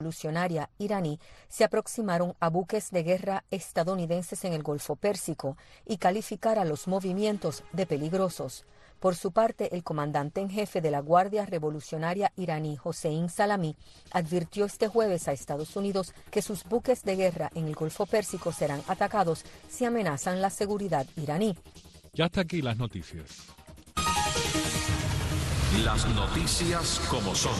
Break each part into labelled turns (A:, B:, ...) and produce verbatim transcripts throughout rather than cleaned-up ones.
A: revolucionaria iraní se aproximaron a buques de guerra estadounidenses en el Golfo Pérsico y calificara los movimientos de peligrosos. Por su parte, el comandante en jefe de la Guardia Revolucionaria iraní, Hossein Salami, advirtió este jueves a Estados Unidos que sus buques de guerra en el Golfo Pérsico serán atacados si amenazan la seguridad iraní.
B: Ya hasta aquí las noticias.
C: Las noticias como son.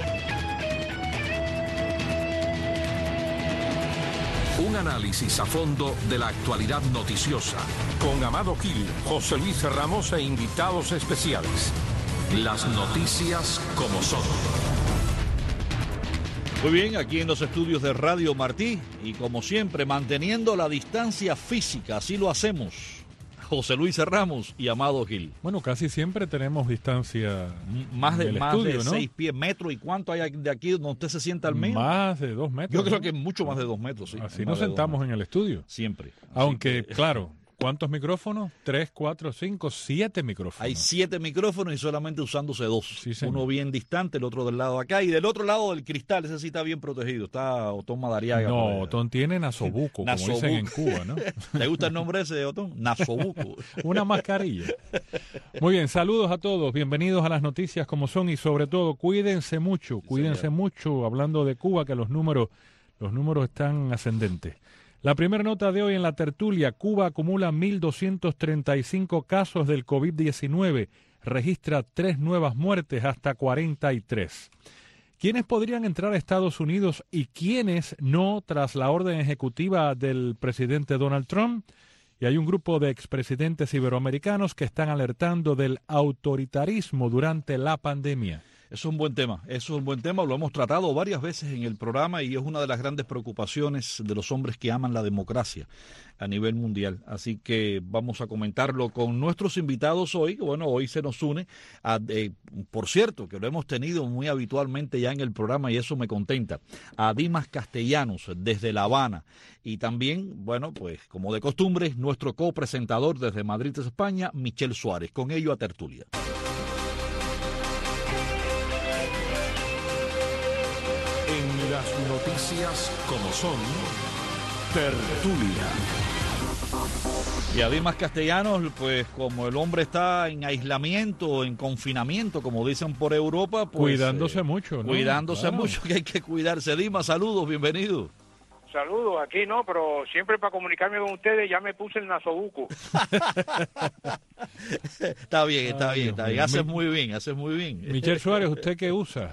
C: Un análisis a fondo de la actualidad noticiosa.
D: Con Amado Gil, José Luis Ramos e invitados especiales.
C: Las noticias como son.
E: Muy bien, aquí en los estudios de Radio Martí y como siempre manteniendo la distancia física, así lo hacemos. José Luis Ramos y Amado Gil.
B: Bueno, casi siempre tenemos distancia
E: más de, más
B: estudio,
E: de
B: ¿no?
E: seis pies, metros. ¿Y cuánto hay de aquí donde usted se sienta al medio?
B: Más de dos metros.
E: Yo creo
B: ¿no?
E: que mucho más de dos metros, sí.
B: Así nos sentamos en el estudio.
E: Siempre.
B: Aunque,
E: que...
B: claro, ¿cuántos micrófonos? Tres, cuatro, cinco, siete micrófonos.
E: Hay siete micrófonos y solamente usándose dos.
B: Sí,
E: uno bien distante, el otro del lado de acá. Y del otro lado del cristal, ese sí está bien protegido. Está Otón Madariaga.
B: No, Otón tiene nasobuco, como dicen en Cuba, ¿no?
E: ¿Te gusta el nombre ese de Otón? Nasobuco.
B: Una mascarilla. Muy bien, saludos a todos. Bienvenidos a las noticias como son y sobre todo, cuídense mucho, cuídense sí, mucho. Hablando de Cuba, que los números, los números están ascendentes. La primera nota de hoy en la tertulia: Cuba acumula mil doscientos treinta y cinco casos del COVID diecinueve, registra tres nuevas muertes, hasta cuarenta y tres. ¿Quiénes podrían entrar a Estados Unidos y quiénes no tras la orden ejecutiva del presidente Donald Trump? Y hay un grupo de expresidentes iberoamericanos que están alertando del autoritarismo durante la pandemia.
E: Eso es un buen tema, eso es un buen tema, lo hemos tratado varias veces en el programa y es una de las grandes preocupaciones de los hombres que aman la democracia a nivel mundial. Así que vamos a comentarlo con nuestros invitados hoy. Bueno, hoy se nos une, a, eh, por cierto, que lo hemos tenido muy habitualmente ya en el programa y eso me contenta, a Dimas Castellanos desde La Habana y también, bueno, pues como de costumbre, nuestro copresentador desde Madrid, España, Michel Suárez. Con ello a tertulia.
C: En las noticias como son, tertulia.
E: Y a Dimas Castellanos, pues como el hombre está en aislamiento, en confinamiento, como dicen por Europa, pues...
B: Cuidándose eh, mucho, ¿no?
E: Cuidándose
B: claro.
E: mucho, que hay que cuidarse. Dimas, saludos, bienvenido.
F: Saludos, aquí no, pero siempre para comunicarme con ustedes ya me puse el nasobuco.
E: Está bien, está
B: Ay,
E: bien, está bien. Haces muy bien, haces muy bien.
B: Michel Suárez, ¿usted qué usa?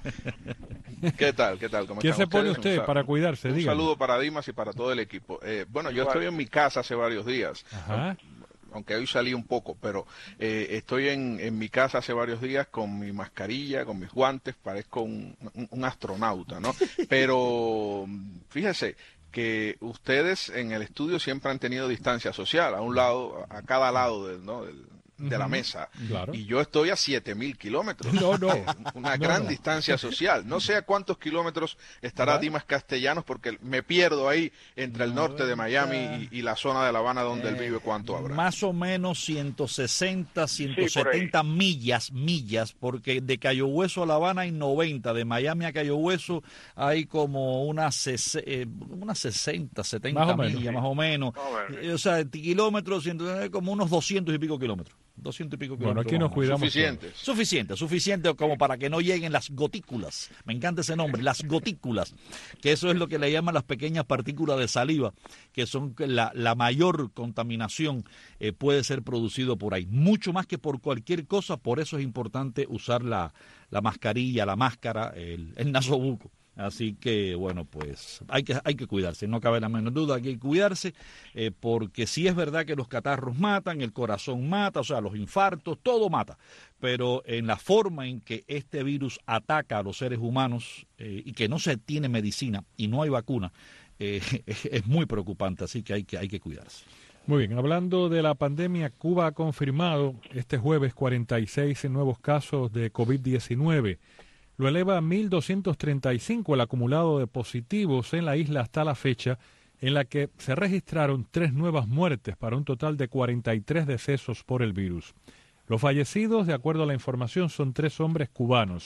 G: ¿Qué tal? ¿Qué tal? ¿Cómo
B: ¿Qué se pone
G: ustedes?
B: usted para cuidarse?
G: Un
B: Dígame.
G: saludo para Dimas y para todo el equipo. Eh, bueno, yo estoy en mi casa hace varios días.
B: Ajá.
G: Aunque hoy salí un poco, pero eh, estoy en, en mi casa hace varios días con mi mascarilla, con mis guantes, parezco un, un, un astronauta, ¿no? Pero fíjese que ustedes en el estudio siempre han tenido distancia social, a un lado, a cada lado del, ¿no? del, de la mesa.
B: Claro.
G: Y yo estoy a siete mil kilómetros.
B: No, no.
G: Una
B: no,
G: gran
B: no.
G: distancia social. No sé a cuántos kilómetros estará
B: ¿verdad?
G: Dimas Castellanos, porque me pierdo ahí entre el norte de Miami y, y la zona de La Habana donde
E: Eh,
G: él vive. ¿Cuánto habrá?
E: Más o menos ciento sesenta, ciento setenta
F: Sí,
E: millas, millas, porque de Cayo Hueso a La Habana hay noventa, de Miami a Cayo Hueso hay como unas, eh, unas sesenta, setenta
B: Más o
E: millas,
B: menos.
E: más o menos.
F: Más o menos.
E: Eh, o sea, kilómetros, ciento, como unos doscientos y pico kilómetros. doscientos y pico
B: Bueno,
E: kilómetros.
B: aquí nos
E: más o menos.
B: cuidamos.
G: Suficientes.
E: Suficiente, suficiente como para que no lleguen las gotículas. Me encanta ese nombre, las gotículas, que eso es lo que le llaman las pequeñas partículas de saliva, que son la, la mayor contaminación eh, puede ser producido por ahí. Mucho más que por cualquier cosa, por eso es importante usar la, la mascarilla, la máscara, el, el nasobuco. Así que, bueno, pues hay que hay que cuidarse, no cabe la menor duda, hay que cuidarse, eh, porque sí es verdad que los catarros matan, el corazón mata, o sea, los infartos, todo mata, pero en la forma en que este virus ataca a los seres humanos eh, y que no se tiene medicina y no hay vacuna, eh, es muy preocupante, así que hay que hay que cuidarse.
B: Muy bien, hablando de la pandemia, Cuba ha confirmado este jueves cuarenta y seis nuevos casos de COVID diecinueve. Lo eleva a mil doscientos treinta y cinco el acumulado de positivos en la isla hasta la fecha, en la que se registraron tres nuevas muertes para un total de cuarenta y tres decesos por el virus. Los fallecidos, de acuerdo a la información, son tres hombres cubanos.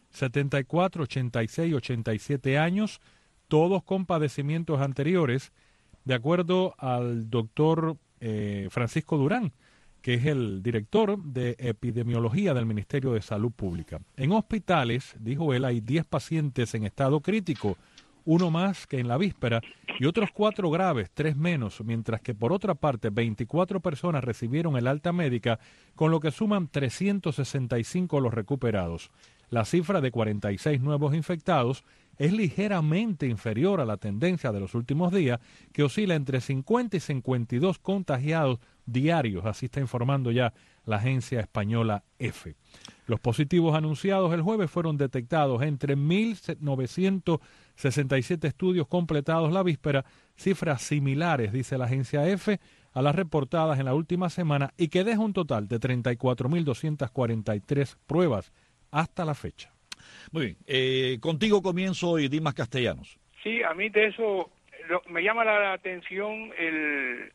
B: setenta y cuatro, ochenta y seis, ochenta y siete años, todos con padecimientos anteriores, de acuerdo al doctor eh, Francisco Durán, que es el director de epidemiología del Ministerio de Salud Pública. En hospitales, dijo él, hay diez pacientes en estado crítico, uno más que en la víspera, y otros cuatro graves, tres menos, mientras que por otra parte veinticuatro personas recibieron el alta médica, con lo que suman trescientos sesenta y cinco los recuperados. La cifra de cuarenta y seis nuevos infectados es ligeramente inferior a la tendencia de los últimos días, que oscila entre cincuenta y cincuenta y dos contagiados diarios, así está informando ya la agencia española EFE. Los positivos anunciados el jueves fueron detectados entre mil novecientos sesenta y siete estudios completados la víspera, cifras similares, dice la agencia EFE, a las reportadas en la última semana y que deja un total de treinta y cuatro mil doscientas cuarenta y tres pruebas hasta la fecha.
E: Muy bien, eh, contigo comienzo hoy, Dimas Castellanos.
F: Sí, a mí de eso lo, me llama la atención el,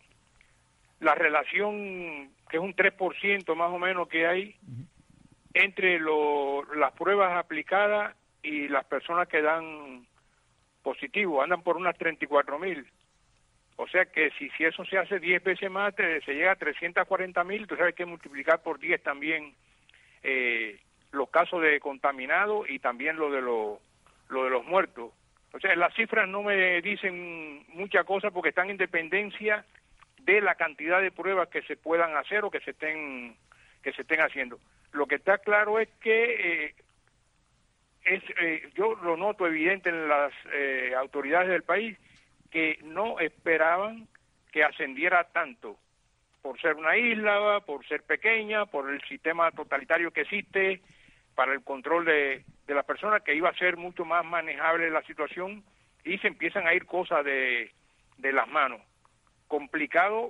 F: la relación, que es un tres por ciento más o menos que hay, uh-huh, entre lo, las pruebas aplicadas y las personas que dan positivo, andan por unas treinta y cuatro mil. O sea que si, si eso se hace diez veces más, te, se llega a trescientos cuarenta mil, tú sabes que multiplicar por diez también eh, los casos de contaminados y también lo de, lo, lo de los muertos. O sea, las cifras no me dicen mucha cosa porque están en dependencia de la cantidad de pruebas que se puedan hacer o que se estén, que se estén haciendo. Lo que está claro es que eh, es eh, yo lo noto evidente en las eh, autoridades del país que no esperaban que ascendiera tanto por ser una isla, por ser pequeña, por el sistema totalitario que existe para el control de, de las personas, que iba a ser mucho más manejable la situación y se empiezan a ir cosas de, de las manos. Complicado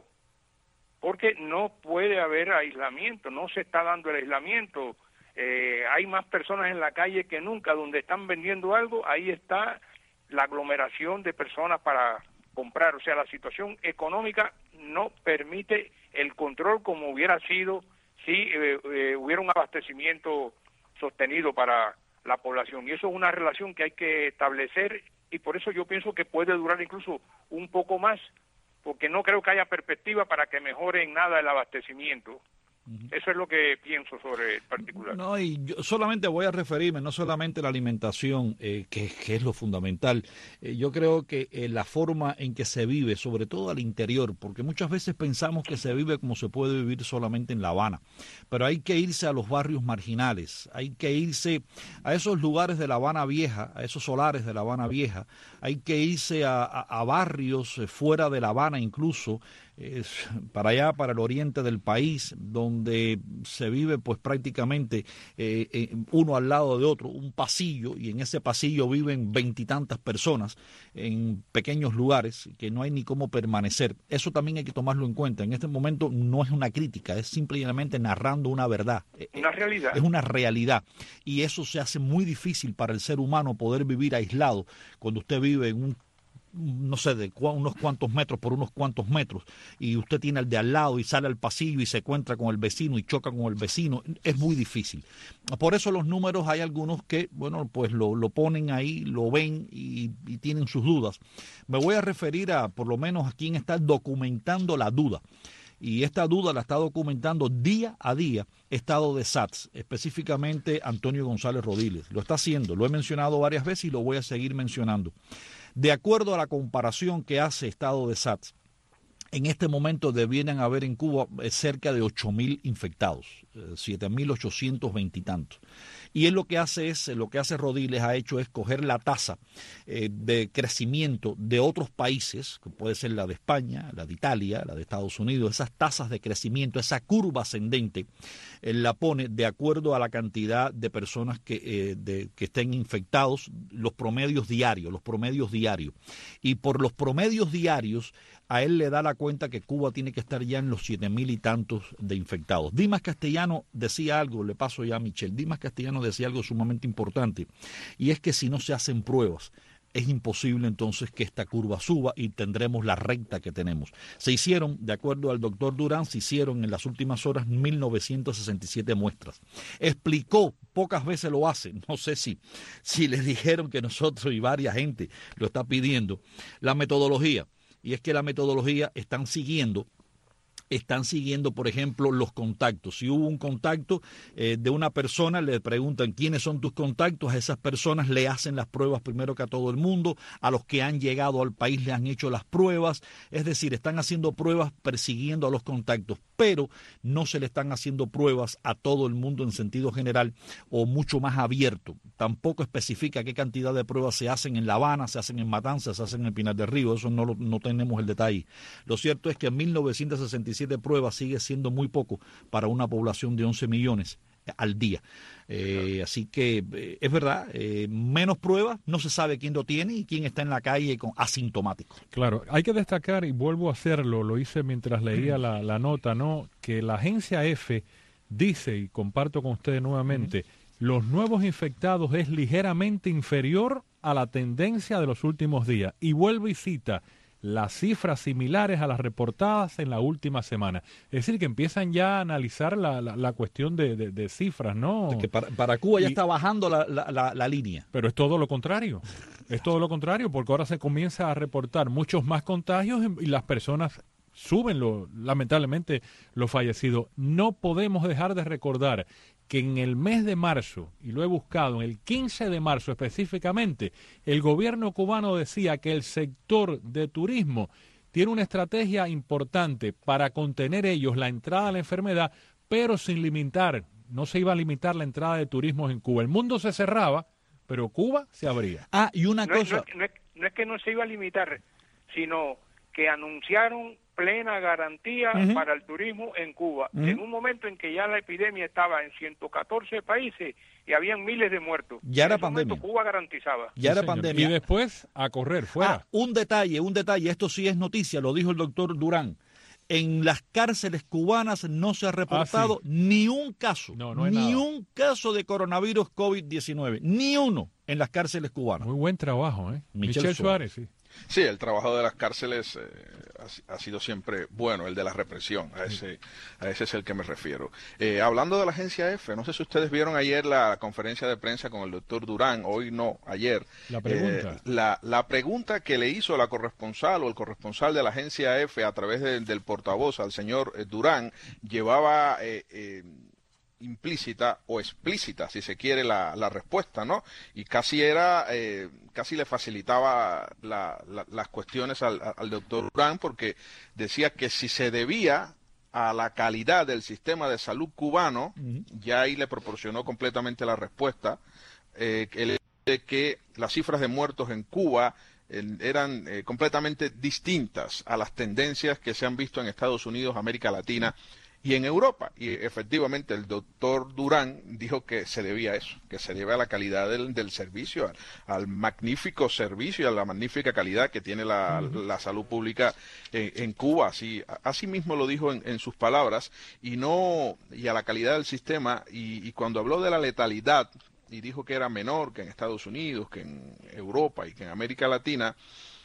F: porque no puede haber aislamiento, no se está dando el aislamiento. Eh, hay más personas en la calle que nunca, donde están vendiendo algo, ahí está la aglomeración de personas para comprar. O sea, la situación económica no permite el control como hubiera sido si eh, eh, hubiera un abastecimiento sostenido para la población. Y eso es una relación que hay que establecer y por eso yo pienso que puede durar incluso un poco más, porque no creo que haya perspectiva para que mejore en nada el abastecimiento. Eso es lo que pienso sobre el particular.
E: No, y yo solamente voy a referirme, no solamente a la alimentación, eh, que, que es lo fundamental. Eh, yo creo que eh, la forma en que se vive, sobre todo al interior, porque muchas veces pensamos que se vive como se puede vivir solamente en La Habana, pero hay que irse a los barrios marginales, hay que irse a esos lugares de La Habana Vieja, a esos solares de La Habana Vieja, hay que irse a, a, a barrios fuera de La Habana incluso, es para allá, para el oriente del país, donde se vive pues prácticamente eh, eh, uno al lado de otro, un pasillo, y en ese pasillo viven veintitantas personas en pequeños lugares que no hay ni cómo permanecer. Eso también hay que tomarlo en cuenta. En este momento no es una crítica, es simplemente narrando una verdad.
F: Una realidad.
E: Es una realidad. Y eso se hace muy difícil para el ser humano poder vivir aislado cuando usted vive en un no sé, de cu unos cuantos metros por unos cuantos metros, y usted tiene al de al lado y sale al pasillo y se encuentra con el vecino y choca con el vecino, es muy difícil. Por eso los números hay algunos que, bueno, pues lo, lo ponen ahí, lo ven y, y tienen sus dudas. Me voy a referir a, por lo menos, a quien está documentando la duda. Y esta duda la está documentando día a día Estado de S A T S, específicamente Antonio González Rodiles. Lo está haciendo, lo he mencionado varias veces y lo voy a seguir mencionando. De acuerdo a la comparación que hace Estado de S A T S, en este momento debieran haber en Cuba cerca de ocho mil infectados, siete mil ochocientos veinte y tantos. Y él lo que hace es, lo que hace Rodiles ha hecho es coger la tasa eh, de crecimiento de otros países, que puede ser la de España, la de Italia, la de Estados Unidos, esas tasas de crecimiento, esa curva ascendente, él la pone de acuerdo a la cantidad de personas que, eh, de, que estén infectados, los promedios diarios, los promedios diarios. Y por los promedios diarios, a él le da la cuenta que Cuba tiene que estar ya en los siete mil y tantos de infectados. Dimas Castellano decía algo, le paso ya a Michelle, Dimas Castellano decía algo sumamente importante, y es que si no se hacen pruebas, es imposible entonces que esta curva suba y tendremos la recta que tenemos. Se hicieron, de acuerdo al doctor Durán, se hicieron en las últimas horas mil novecientas sesenta y siete muestras. Explicó, pocas veces lo hace, no sé si, si les dijeron que nosotros y varias gente lo está pidiendo, la metodología. Y es que la metodología están siguiendo están siguiendo, por ejemplo, los contactos. Si hubo un contacto eh, de una persona, le preguntan quiénes son tus contactos, a esas personas le hacen las pruebas primero que a todo el mundo, a los que han llegado al país le han hecho las pruebas, es decir, están haciendo pruebas persiguiendo a los contactos, pero no se le están haciendo pruebas a todo el mundo en sentido general o mucho más abierto. Tampoco especifica qué cantidad de pruebas se hacen en La Habana, se hacen en Matanzas, se hacen en Pinar del Río, eso no, lo, no tenemos el detalle. Lo cierto es que mil novecientas sesenta y siete pruebas sigue siendo muy poco para una población de once millones al día. Eh, así que eh, es verdad, eh, menos pruebas, no se sabe quién lo tiene y quién está en la calle con asintomático.
B: Claro, hay que destacar, y vuelvo a hacerlo, lo hice mientras leía la, la nota, ¿no? Que la agencia F dice, y comparto con ustedes nuevamente, uh-huh. los nuevos infectados es ligeramente inferior a la tendencia de los últimos días. Y vuelve y cita las cifras similares a las reportadas en la última semana. Es decir, que empiezan ya a analizar la, la, la cuestión de, de, de cifras, ¿no?
E: Que para, para Cuba ya y, está bajando la, la, la, la línea.
B: Pero es todo lo contrario. Es todo lo contrario, porque ahora se comienza a reportar muchos más contagios y las personas suben, lo, lamentablemente, los fallecidos. No podemos dejar de recordar que en el mes de marzo, y lo he buscado, en el quince de marzo específicamente, el gobierno cubano decía que el sector de turismo tiene una estrategia importante para contener ellos la entrada de la enfermedad, pero sin limitar, no se iba a limitar la entrada de turismos en Cuba. El mundo se cerraba, pero Cuba se abría.
E: Ah, y una
F: no
E: cosa...
F: Es, no, es, no es que no se iba a limitar, sino que anunciaron plena garantía uh-huh. para el turismo en Cuba, uh-huh. en un momento en que ya la epidemia estaba en ciento catorce países y habían miles de muertos.
E: Ya era
F: en ese
E: pandemia.
F: Cuba garantizaba.
E: Ya era
B: sí,
E: pandemia.
B: Y después a correr fuera.
E: Ah, un detalle, un detalle, esto sí es noticia, lo dijo el doctor Durán. En las cárceles cubanas no se ha reportado ah, sí. ni un caso,
B: no, no
E: ni
B: nada.
E: un caso de coronavirus COVID diecinueve, ni uno en las cárceles cubanas.
B: Muy buen trabajo, ¿eh?
E: Michel,
B: Michel Suárez, sí.
G: Sí, el trabajo de las cárceles eh, ha, ha sido siempre bueno, el de la represión, a ese, a ese es el que me refiero. Eh, hablando de la agencia F, no sé si ustedes vieron ayer la conferencia de prensa con el doctor Durán, hoy no, ayer.
B: La pregunta.
G: Eh, la, la pregunta que le hizo la corresponsal o el corresponsal de la agencia F a través de, del portavoz al señor eh, Durán llevaba... Eh, eh, implícita o explícita, si se quiere, la, la respuesta, ¿no? Y casi era, eh, casi le facilitaba la, la, las cuestiones al, al doctor Durán, porque decía que si se debía a la calidad del sistema de salud cubano, uh-huh. ya ahí le proporcionó completamente la respuesta, eh, el de que las cifras de muertos en Cuba eh, eran eh, completamente distintas a las tendencias que se han visto en Estados Unidos, América Latina, y en Europa. Y efectivamente el doctor Durán dijo que se debía a eso, que se debe a la calidad del, del servicio, al, al magnífico servicio, a la magnífica calidad que tiene la, uh-huh. la salud pública en, en Cuba. Así, así mismo lo dijo en, en sus palabras, y no y a la calidad del sistema. Y, y cuando habló de la letalidad, y dijo que era menor que en Estados Unidos, que en Europa y que en América Latina,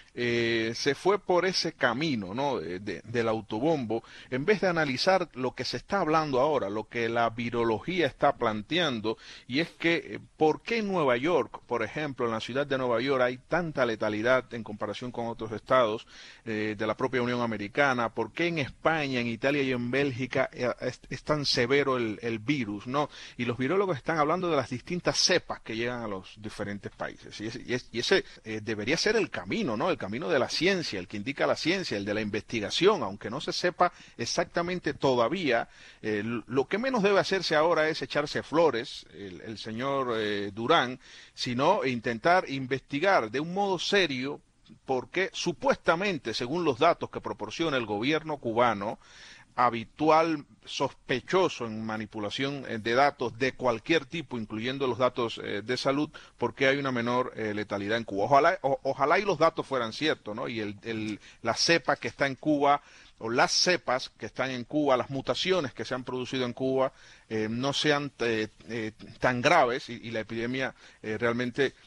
G: Eh, se fue por ese camino, ¿no? de, de, del autobombo, en vez de analizar lo que se está hablando ahora, lo que la virología está planteando, y es que, ¿por qué en Nueva York, por ejemplo, en la ciudad de Nueva York hay tanta letalidad en comparación con otros estados eh, de la propia Unión Americana? ¿Por qué en España, en Italia y en Bélgica eh, es, es tan severo el, el virus, ¿no? Y los virólogos están hablando de las distintas cepas que llegan a los diferentes países, y ese, y ese, y ese eh, debería ser el camino, ¿no? El camino de la ciencia, el que indica la ciencia, el de la investigación, aunque no se sepa exactamente todavía. Eh, lo que menos debe hacerse ahora es echarse flores, el, el señor eh, Durán, sino intentar investigar de un modo serio por qué supuestamente, según los datos que proporciona el gobierno cubano, habitual sospechoso en manipulación de datos de cualquier tipo, incluyendo los datos eh, de salud, porque hay una menor eh, letalidad en Cuba. Ojalá, o, ojalá y los datos fueran ciertos, ¿no? Y el, el, la cepa que está en Cuba, o las cepas que están en Cuba, las mutaciones que se han producido en Cuba, eh, no sean eh, eh, tan graves y, y la epidemia eh, realmente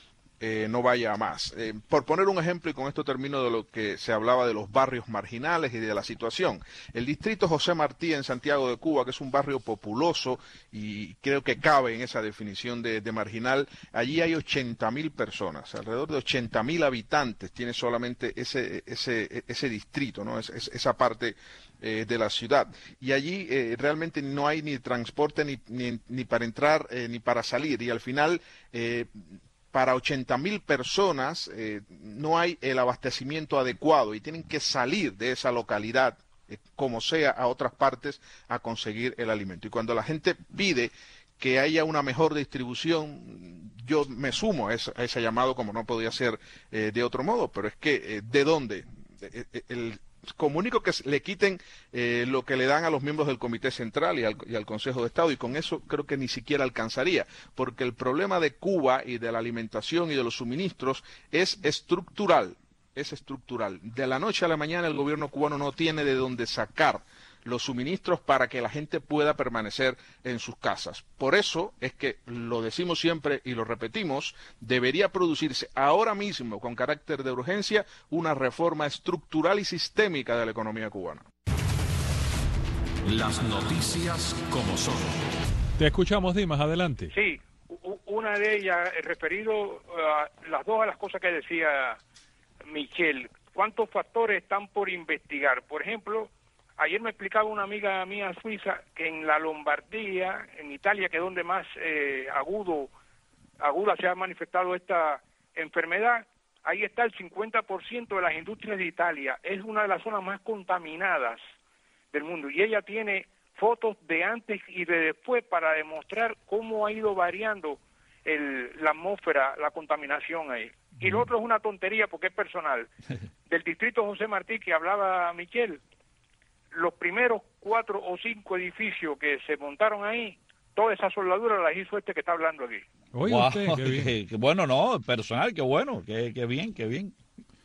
G: eh, no vaya a más. Eh, por poner un ejemplo, y con esto termino de lo que se hablaba de los barrios marginales y de la situación. El distrito José Martí en Santiago de Cuba, que es un barrio populoso y creo que cabe en esa definición de, de marginal, allí hay ochenta mil personas, alrededor de ochenta mil habitantes tiene solamente ese, ese, ese distrito, ¿no? Es, es, esa parte eh, de la ciudad. Y allí eh, realmente no hay ni transporte ni, ni, ni para entrar eh, ni para salir. Y al final... Eh, para ochenta mil personas eh, no hay el abastecimiento adecuado y tienen que salir de esa localidad, eh, como sea, a otras partes a conseguir el alimento. Y cuando la gente pide que haya una mejor distribución, yo me sumo a ese, a ese llamado, como no podía ser eh, de otro modo, pero es que, eh, ¿de dónde? El, el comunico que le quiten eh, lo que le dan a los miembros del Comité Central y al, y al Consejo de Estado, y con eso creo que ni siquiera alcanzaría, porque el problema de Cuba y de la alimentación y de los suministros es estructural, es estructural. De la noche a la mañana el gobierno cubano no tiene de dónde sacar los suministros para que la gente pueda permanecer en sus casas. Por eso es que, lo decimos siempre y lo repetimos, debería producirse ahora mismo, con carácter de urgencia, una reforma estructural y sistémica de la economía cubana.
C: Las noticias como son.
B: Te escuchamos, Dimas, adelante.
F: Sí, una de ellas, referido a las dos a las cosas que decía Michelle, ¿cuántos factores están por investigar? Por ejemplo, ayer me explicaba una amiga mía suiza que en la Lombardía, en Italia, que es donde más eh, agudo, aguda se ha manifestado esta enfermedad, ahí está el cincuenta por ciento de las industrias de Italia. Es una de las zonas más contaminadas del mundo. Y ella tiene fotos de antes y de después para demostrar cómo ha ido variando el, la atmósfera, la contaminación ahí. Y lo otro es una tontería porque es personal. Del distrito José Martí que hablaba Michelle, los primeros cuatro o cinco edificios que se montaron ahí, toda esa soldadura las hizo este que está hablando aquí.
B: Oye,
E: Wow,
B: usted, qué bien.
E: qué, qué bueno, no, personal, qué bueno, qué, qué bien, qué bien.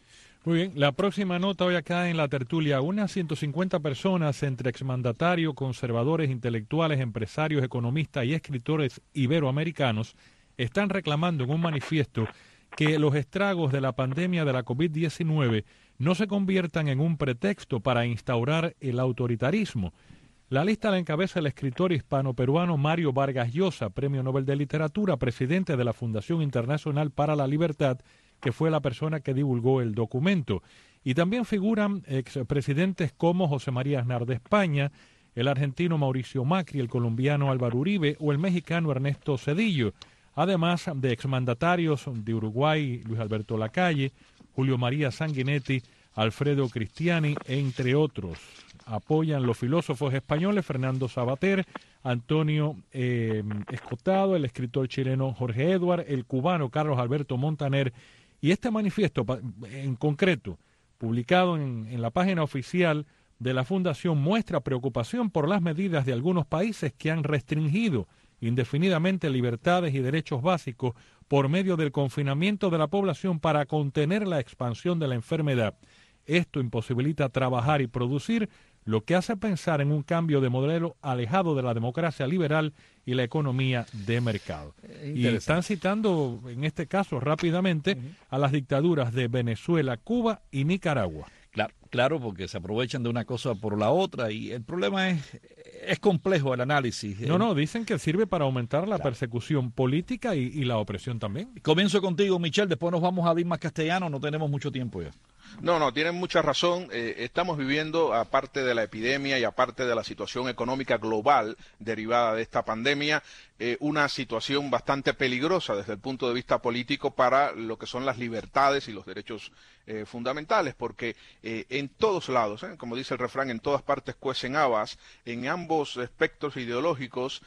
B: Muy bien, la próxima nota hoy acá en la tertulia. Unas ciento cincuenta personas entre exmandatarios, conservadores, intelectuales, empresarios, economistas y escritores iberoamericanos están reclamando en un manifiesto que los estragos de la pandemia de la COVID diecinueve no se conviertan en un pretexto para instaurar el autoritarismo. La lista la encabeza el escritor hispano-peruano Mario Vargas Llosa, Premio Nobel de Literatura, presidente de la Fundación Internacional para la Libertad, que fue la persona que divulgó el documento. Y también figuran expresidentes como José María Aznar de España, el argentino Mauricio Macri, el colombiano Álvaro Uribe o el mexicano Ernesto Zedillo, además de exmandatarios de Uruguay, Luis Alberto Lacalle, Julio María Sanguinetti, Alfredo Cristiani, entre otros. Apoyan los filósofos españoles Fernando Sabater, Antonio eh, Escotado, el escritor chileno Jorge Edward, el cubano Carlos Alberto Montaner. Y este manifiesto, en concreto, publicado en, en la página oficial de la Fundación, muestra preocupación por las medidas de algunos países que han restringido indefinidamente libertades y derechos básicos por medio del confinamiento de la población para contener la expansión de la enfermedad. Esto imposibilita trabajar y producir, lo que hace pensar en un cambio de modelo alejado de la democracia liberal y la economía de mercado. Y están citando, en este caso, rápidamente, uh-huh. a las dictaduras de Venezuela, Cuba y Nicaragua.
E: Claro, claro, porque se aprovechan de una cosa por la otra y el problema es, es complejo el análisis.
B: No, no, dicen que sirve para aumentar la claro. persecución política y, y la opresión también.
E: Comienzo contigo, Michelle, después nos vamos a Dimas Castellano, no tenemos mucho tiempo ya.
G: No, no, tienen mucha razón. Eh, estamos viviendo, aparte de la epidemia y aparte de la situación económica global derivada de esta pandemia, eh, una situación bastante peligrosa desde el punto de vista político para lo que son las libertades y los derechos eh, fundamentales, porque eh, en todos lados, eh, como dice el refrán, en todas partes cuecen habas, en ambos espectros ideológicos,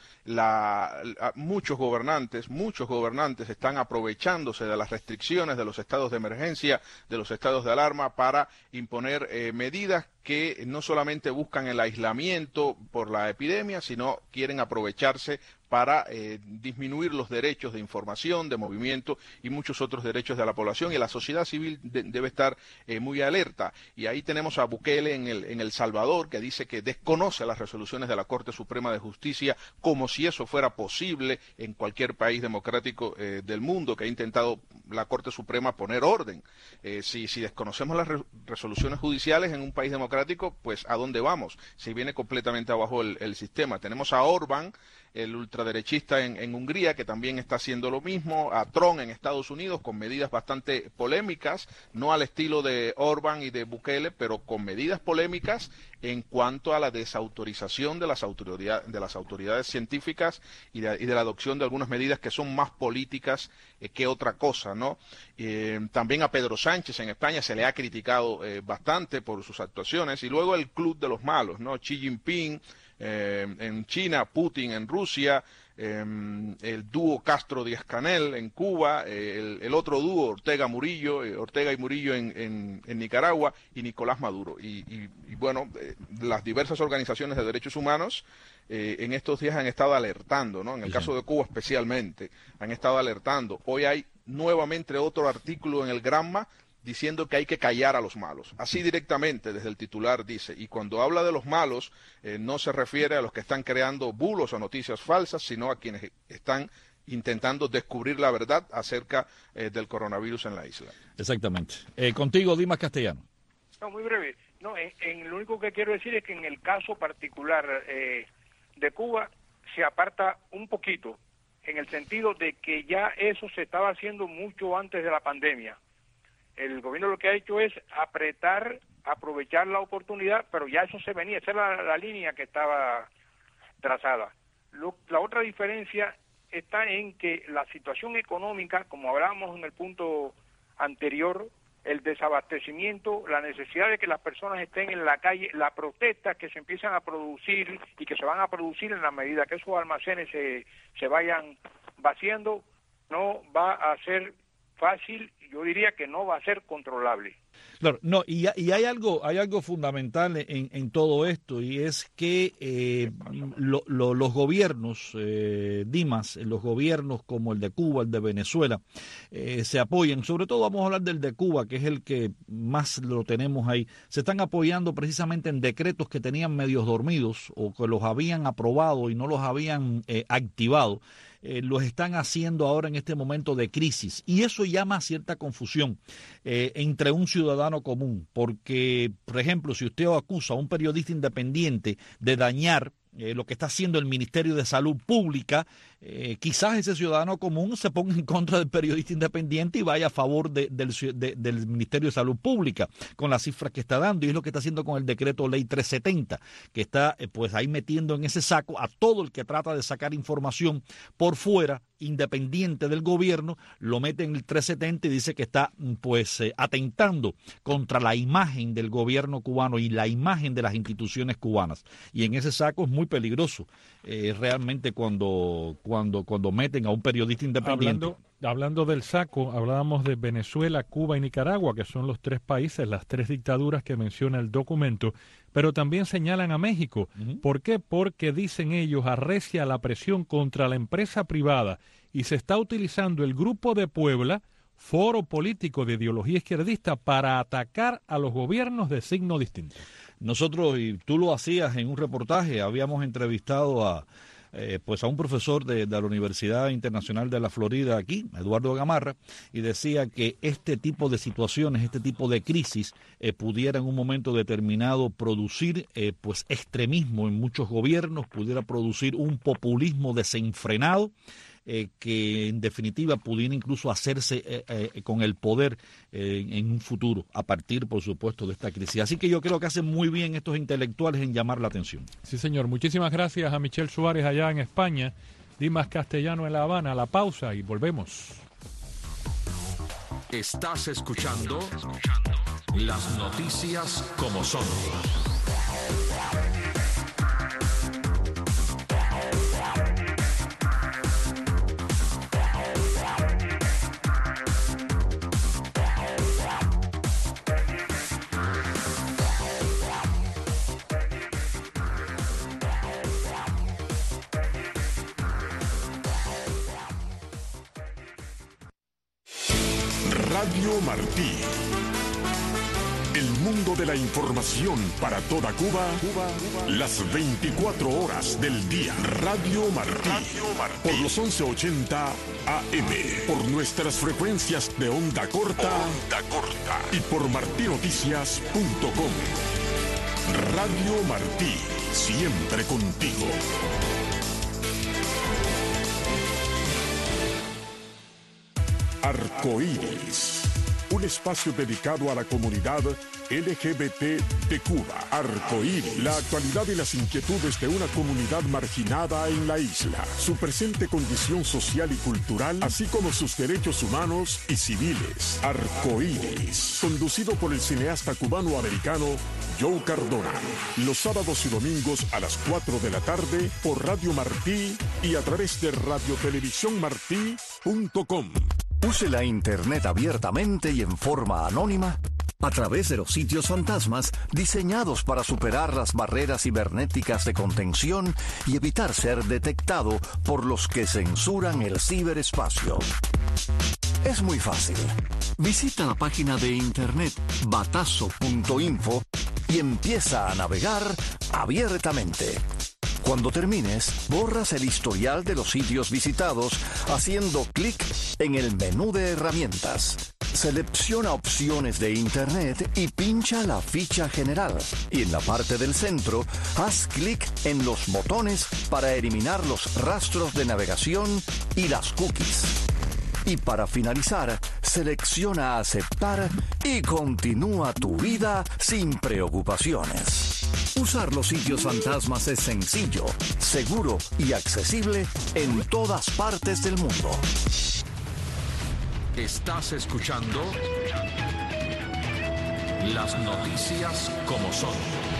G: la, la, muchos gobernantes, muchos gobernantes están aprovechándose de las restricciones de los estados de emergencia, de los estados de alarma, para imponer eh, medidas que no solamente buscan el aislamiento por la epidemia, sino quieren aprovecharse para eh, disminuir los derechos de información, de movimiento y muchos otros derechos de la población, y la sociedad civil de, debe estar eh, muy alerta. Y ahí tenemos a Bukele en el, en El Salvador, que dice que desconoce las resoluciones de la Corte Suprema de Justicia, como si eso fuera posible en cualquier país democrático eh, del mundo, que ha intentado la Corte Suprema poner orden. Eh, si, si desconocemos las re resoluciones judiciales en un país democrático, pues ¿a dónde vamos? Se viene completamente abajo el, el sistema. Tenemos a Orbán, el ultraderechista en, en Hungría, que también está haciendo lo mismo, a Trump en Estados Unidos, con medidas bastante polémicas, no al estilo de Orbán y de Bukele, pero con medidas polémicas en cuanto a la desautorización de las, autoridad, de las autoridades científicas y de, y de la adopción de algunas medidas que son más políticas eh, que otra cosa, ¿no? Eh, también a Pedro Sánchez en España se le ha criticado eh, bastante por sus actuaciones, y luego el club de los malos, ¿no? Xi Jinping, Eh, en China, Putin en Rusia, eh, el dúo Castro-Díaz-Canel en Cuba, eh, el, el otro dúo Ortega-Murillo, eh, Ortega y Murillo en, en, en Nicaragua, y Nicolás Maduro. Y, y, y bueno, eh, las diversas organizaciones de derechos humanos eh, en estos días han estado alertando, ¿no? En el sí, caso de Cuba especialmente, han estado alertando. Hoy hay nuevamente otro artículo en el Granma diciendo que hay que callar a los malos. Así directamente desde el titular dice, y cuando habla de los malos eh, no se refiere a los que están creando bulos o noticias falsas, sino a quienes están intentando descubrir la verdad acerca eh, del coronavirus en la isla.
E: Exactamente. Eh, contigo, Dimas Castellano.
F: No, muy breve. No, en, en lo único que quiero decir es que en el caso particular eh, de Cuba se aparta un poquito, en el sentido de que ya eso se estaba haciendo mucho antes de la pandemia. El gobierno lo que ha hecho es apretar, aprovechar la oportunidad, pero ya eso se venía, esa era la, la línea que estaba trazada. Lo, la otra diferencia está en que la situación económica, como hablábamos en el punto anterior, el desabastecimiento, la necesidad de que las personas estén en la calle, la protesta que se empiezan a producir y que se van a producir en la medida que esos almacenes se, se vayan vaciando, no va a ser fácil, yo diría que no va a ser controlable.
E: Claro, no, y, y hay algo, hay algo fundamental en, en todo esto, y es que eh, lo, lo, los gobiernos, eh, Dimas, los gobiernos como el de Cuba, el de Venezuela, eh, se apoyan, sobre todo vamos a hablar del de Cuba, que es el que más lo tenemos ahí, se están apoyando precisamente en decretos que tenían medios dormidos o que los habían aprobado y no los habían eh, activado. Eh, los están haciendo ahora en este momento de crisis, y eso llama a cierta confusión eh, entre un ciudadano común, porque, por ejemplo, si usted acusa a un periodista independiente de dañar eh, lo que está haciendo el Ministerio de Salud Pública, eh, quizás ese ciudadano común se ponga en contra del periodista independiente y vaya a favor de, del, de, del Ministerio de Salud Pública con las cifras que está dando, y es lo que está haciendo con el decreto ley trescientos setenta, que está eh, pues ahí metiendo en ese saco a todo el que trata de sacar información por fuera, independiente del gobierno, lo mete en el trescientos setenta y dice que está pues eh, atentando contra la imagen del gobierno cubano y la imagen de las instituciones cubanas, y en ese saco es muy peligroso eh, realmente cuando cuando cuando meten a un periodista independiente.
B: Hablando, hablando del saco, hablábamos de Venezuela, Cuba y Nicaragua, que son los tres países, las tres dictaduras que menciona el documento, pero también señalan a México. Uh-huh. ¿Por qué? Porque, dicen ellos, arrecia la presión contra la empresa privada y se está utilizando el Grupo de Puebla, foro político de ideología izquierdista, para atacar a los gobiernos de signo distinto.
E: Nosotros, y tú lo hacías en un reportaje, habíamos entrevistado a Eh, pues a un profesor de, de la Universidad Internacional de la Florida aquí, Eduardo Gamarra, y decía que este tipo de situaciones, este tipo de crisis eh, pudiera en un momento determinado producir eh, pues extremismo en muchos gobiernos, pudiera producir un populismo desenfrenado, Eh, que en definitiva pudiera incluso hacerse eh, eh, con el poder eh, en un futuro, a partir, por supuesto, de esta crisis. Así que yo creo que hacen muy bien estos intelectuales en llamar la atención.
B: Sí, señor. Muchísimas gracias a Michelle Suárez allá en España, Dimas Castellano en La Habana. La pausa y volvemos.
C: Estás escuchando las noticias como son.
H: Radio Martí. El mundo de la información para toda Cuba, Cuba, Cuba, las veinticuatro horas del día. Radio Martí. Radio Martí. Por los once ochenta A M. Por nuestras frecuencias de onda corta. Onda corta. Y por martinoticias punto com. Radio Martí. Siempre contigo. Arcoíris. Un espacio dedicado a la comunidad L G B T de Cuba. Arcoíris, la actualidad y las inquietudes de una comunidad marginada en la isla, su presente condición social y cultural, así como sus derechos humanos y civiles. Arcoíris, conducido por el cineasta cubano-americano Joe Cardona. Los sábados y domingos a las cuatro de la tarde por Radio Martí y a través de radio televisión martí punto com.
I: Use la Internet abiertamente y en forma anónima a través de los sitios fantasmas diseñados para superar las barreras cibernéticas de contención y evitar ser detectado por los que censuran el ciberespacio. Es muy fácil. Visita la página de internet batazo punto info y empieza a navegar abiertamente. Cuando termines, borras el historial de los sitios visitados haciendo clic en el menú de herramientas. Selecciona opciones de Internet y pincha la ficha general. Y en la parte del centro, haz clic en los botones para eliminar los rastros de navegación y las cookies. Y para finalizar, selecciona aceptar y continúa tu vida sin preocupaciones. Usar los sitios fantasmas es sencillo, seguro y accesible en todas partes del mundo.
C: Estás escuchando las noticias como son.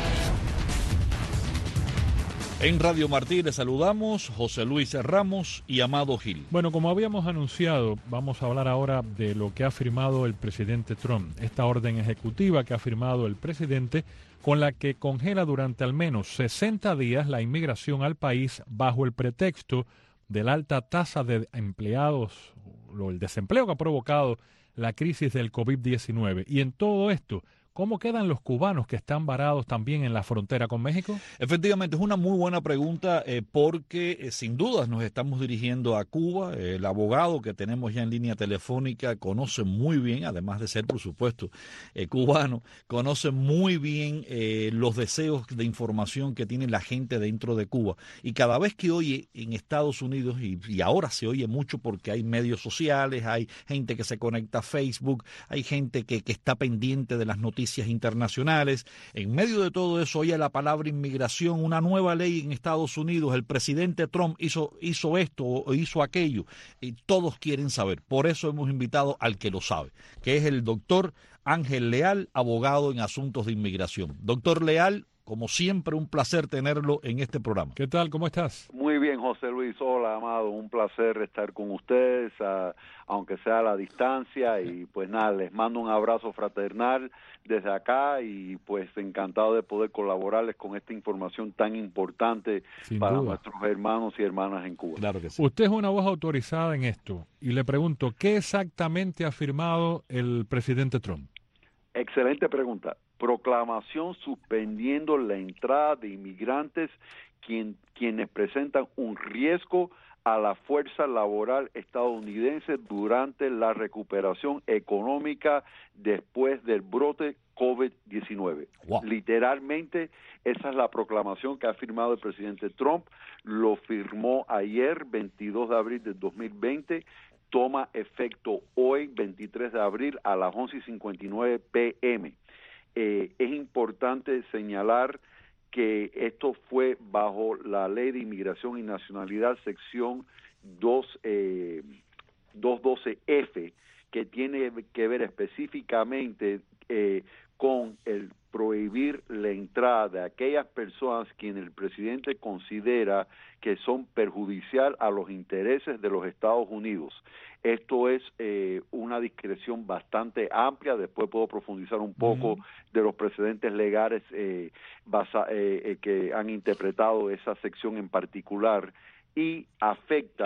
E: En Radio Martí les saludamos José Luis Ramos y Amado Gil.
B: Bueno, como habíamos anunciado, vamos a hablar ahora de lo que ha firmado el presidente Trump. Esta orden ejecutiva que ha firmado el presidente, con la que congela durante al menos sesenta días la inmigración al país bajo el pretexto de la alta tasa de empleados, o el desempleo que ha provocado la crisis del COVID diecinueve. Y en todo esto, ¿cómo quedan los cubanos que están varados también en la frontera con México?
E: Efectivamente, es una muy buena pregunta eh, porque eh, sin dudas nos estamos dirigiendo a Cuba. Eh, el abogado que tenemos ya en línea telefónica conoce muy bien, además de ser, por supuesto, eh, cubano, conoce muy bien eh, los deseos de información que tiene la gente dentro de Cuba. Y cada vez que oye en Estados Unidos, y, y ahora se oye mucho porque hay medios sociales, hay gente que se conecta a Facebook, hay gente que, que está pendiente de las noticias internacionales. En medio de todo eso oye la palabra inmigración, una nueva ley en Estados Unidos, el presidente Trump hizo, hizo esto o hizo aquello, y todos quieren saber. Por eso hemos invitado al que lo sabe, que es el doctor Ángel Leal, abogado en asuntos de inmigración. Doctor Leal, como siempre, un placer tenerlo en este programa.
B: ¿Qué tal? ¿Cómo estás?
J: Muy bien, José Luis. Hola, Amado. Un placer estar con ustedes, a, aunque sea a la distancia. Y pues nada, les mando un abrazo fraternal desde acá y pues encantado de poder colaborarles con esta información tan importante Sin para duda. nuestros hermanos y hermanas en Cuba.
B: Claro que sí. Usted es una voz autorizada en esto y le pregunto, ¿qué exactamente ha firmado el presidente Trump?
J: Excelente pregunta. Proclamación suspendiendo la entrada de inmigrantes quien, quienes presentan un riesgo a la fuerza laboral estadounidense durante la recuperación económica después del brote COVID diecinueve. Wow. Literalmente, esa es la proclamación que ha firmado el presidente Trump. Lo firmó ayer, veintidós de abril del dos mil veinte. Toma efecto hoy, veintitrés de abril, a las once y cincuenta y nueve pe eme. Eh, es importante señalar que esto fue bajo la Ley de Inmigración y Nacionalidad, sección dos, eh, doscientos doce efe, que tiene que ver específicamente eh, con el prohibir la entrada de aquellas personas quienes el presidente considera que son perjudicial a los intereses de los Estados Unidos. Esto es eh, una discreción bastante amplia, después puedo profundizar un poco uh-huh. de los precedentes legales eh, basa, eh, eh, que han interpretado esa sección en particular, y afecta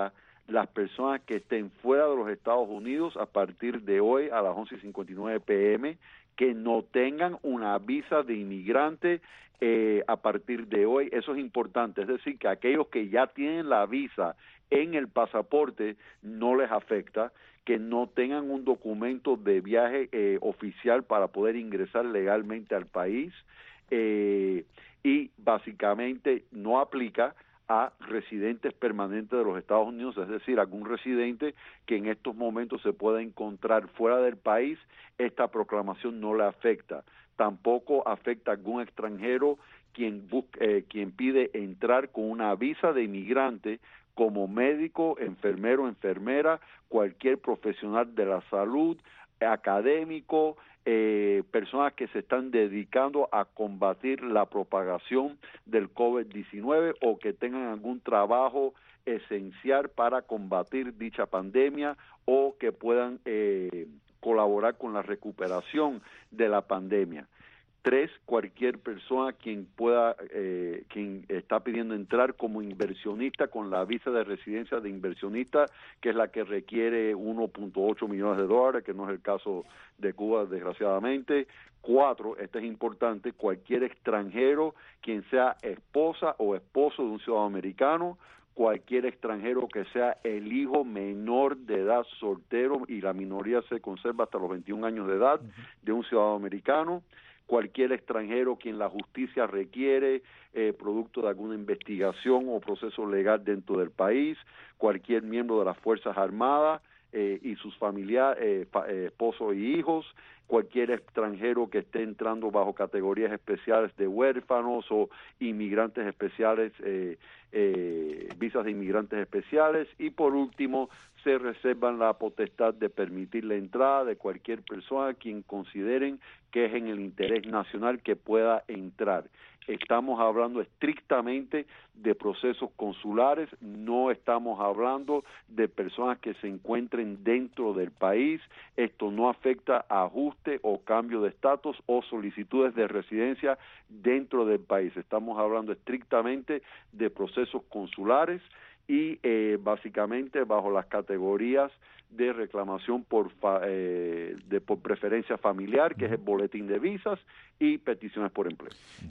J: las personas que estén fuera de los Estados Unidos a partir de hoy a las once y cincuenta y nueve pe eme, que no tengan una visa de inmigrante eh, a partir de hoy. Eso es importante, es decir, que aquellos que ya tienen la visa en el pasaporte no les afecta, que no tengan un documento de viaje eh, oficial para poder ingresar legalmente al país, eh, y básicamente no aplica a residentes permanentes de los Estados Unidos, es decir, algún residente que en estos momentos se pueda encontrar fuera del país, esta proclamación no le afecta. Tampoco afecta a algún extranjero quien, busca, eh, quien pide entrar con una visa de inmigrante como médico, enfermero, enfermera, cualquier profesional de la salud, académico, eh, personas que se están dedicando a combatir la propagación del COVID diecinueve o que tengan algún trabajo esencial para combatir dicha pandemia o que puedan eh, colaborar con la recuperación de la pandemia. Tres, cualquier persona quien pueda, eh, quien está pidiendo entrar como inversionista con la visa de residencia de inversionista, que es la que requiere uno punto ocho millones de dólares, que no es el caso de Cuba, desgraciadamente. Cuatro, este es importante, cualquier extranjero quien sea esposa o esposo de un ciudadano americano, cualquier extranjero que sea el hijo menor de edad soltero, y la minoría se conserva hasta los veintiún años de edad, de un ciudadano americano, cualquier extranjero quien la justicia requiere eh, producto de alguna investigación o proceso legal dentro del país, cualquier miembro de las Fuerzas Armadas eh, y sus familiares, eh, eh, esposos y hijos, cualquier extranjero que esté entrando bajo categorías especiales de huérfanos o inmigrantes especiales, eh, eh, visas de inmigrantes especiales, y por último se reservan la potestad de permitir la entrada de cualquier persona quien consideren que es en el interés nacional que pueda entrar. Estamos hablando estrictamente de procesos consulares, no estamos hablando de personas que se encuentren dentro del país. Esto no afecta a ajuste o cambio de estatus o solicitudes de residencia dentro del país. Estamos hablando estrictamente de procesos consulares y eh, básicamente bajo las categorías de reclamación por fa, eh, de por preferencia familiar, que es el boletín de visas, y peticiones por empleo.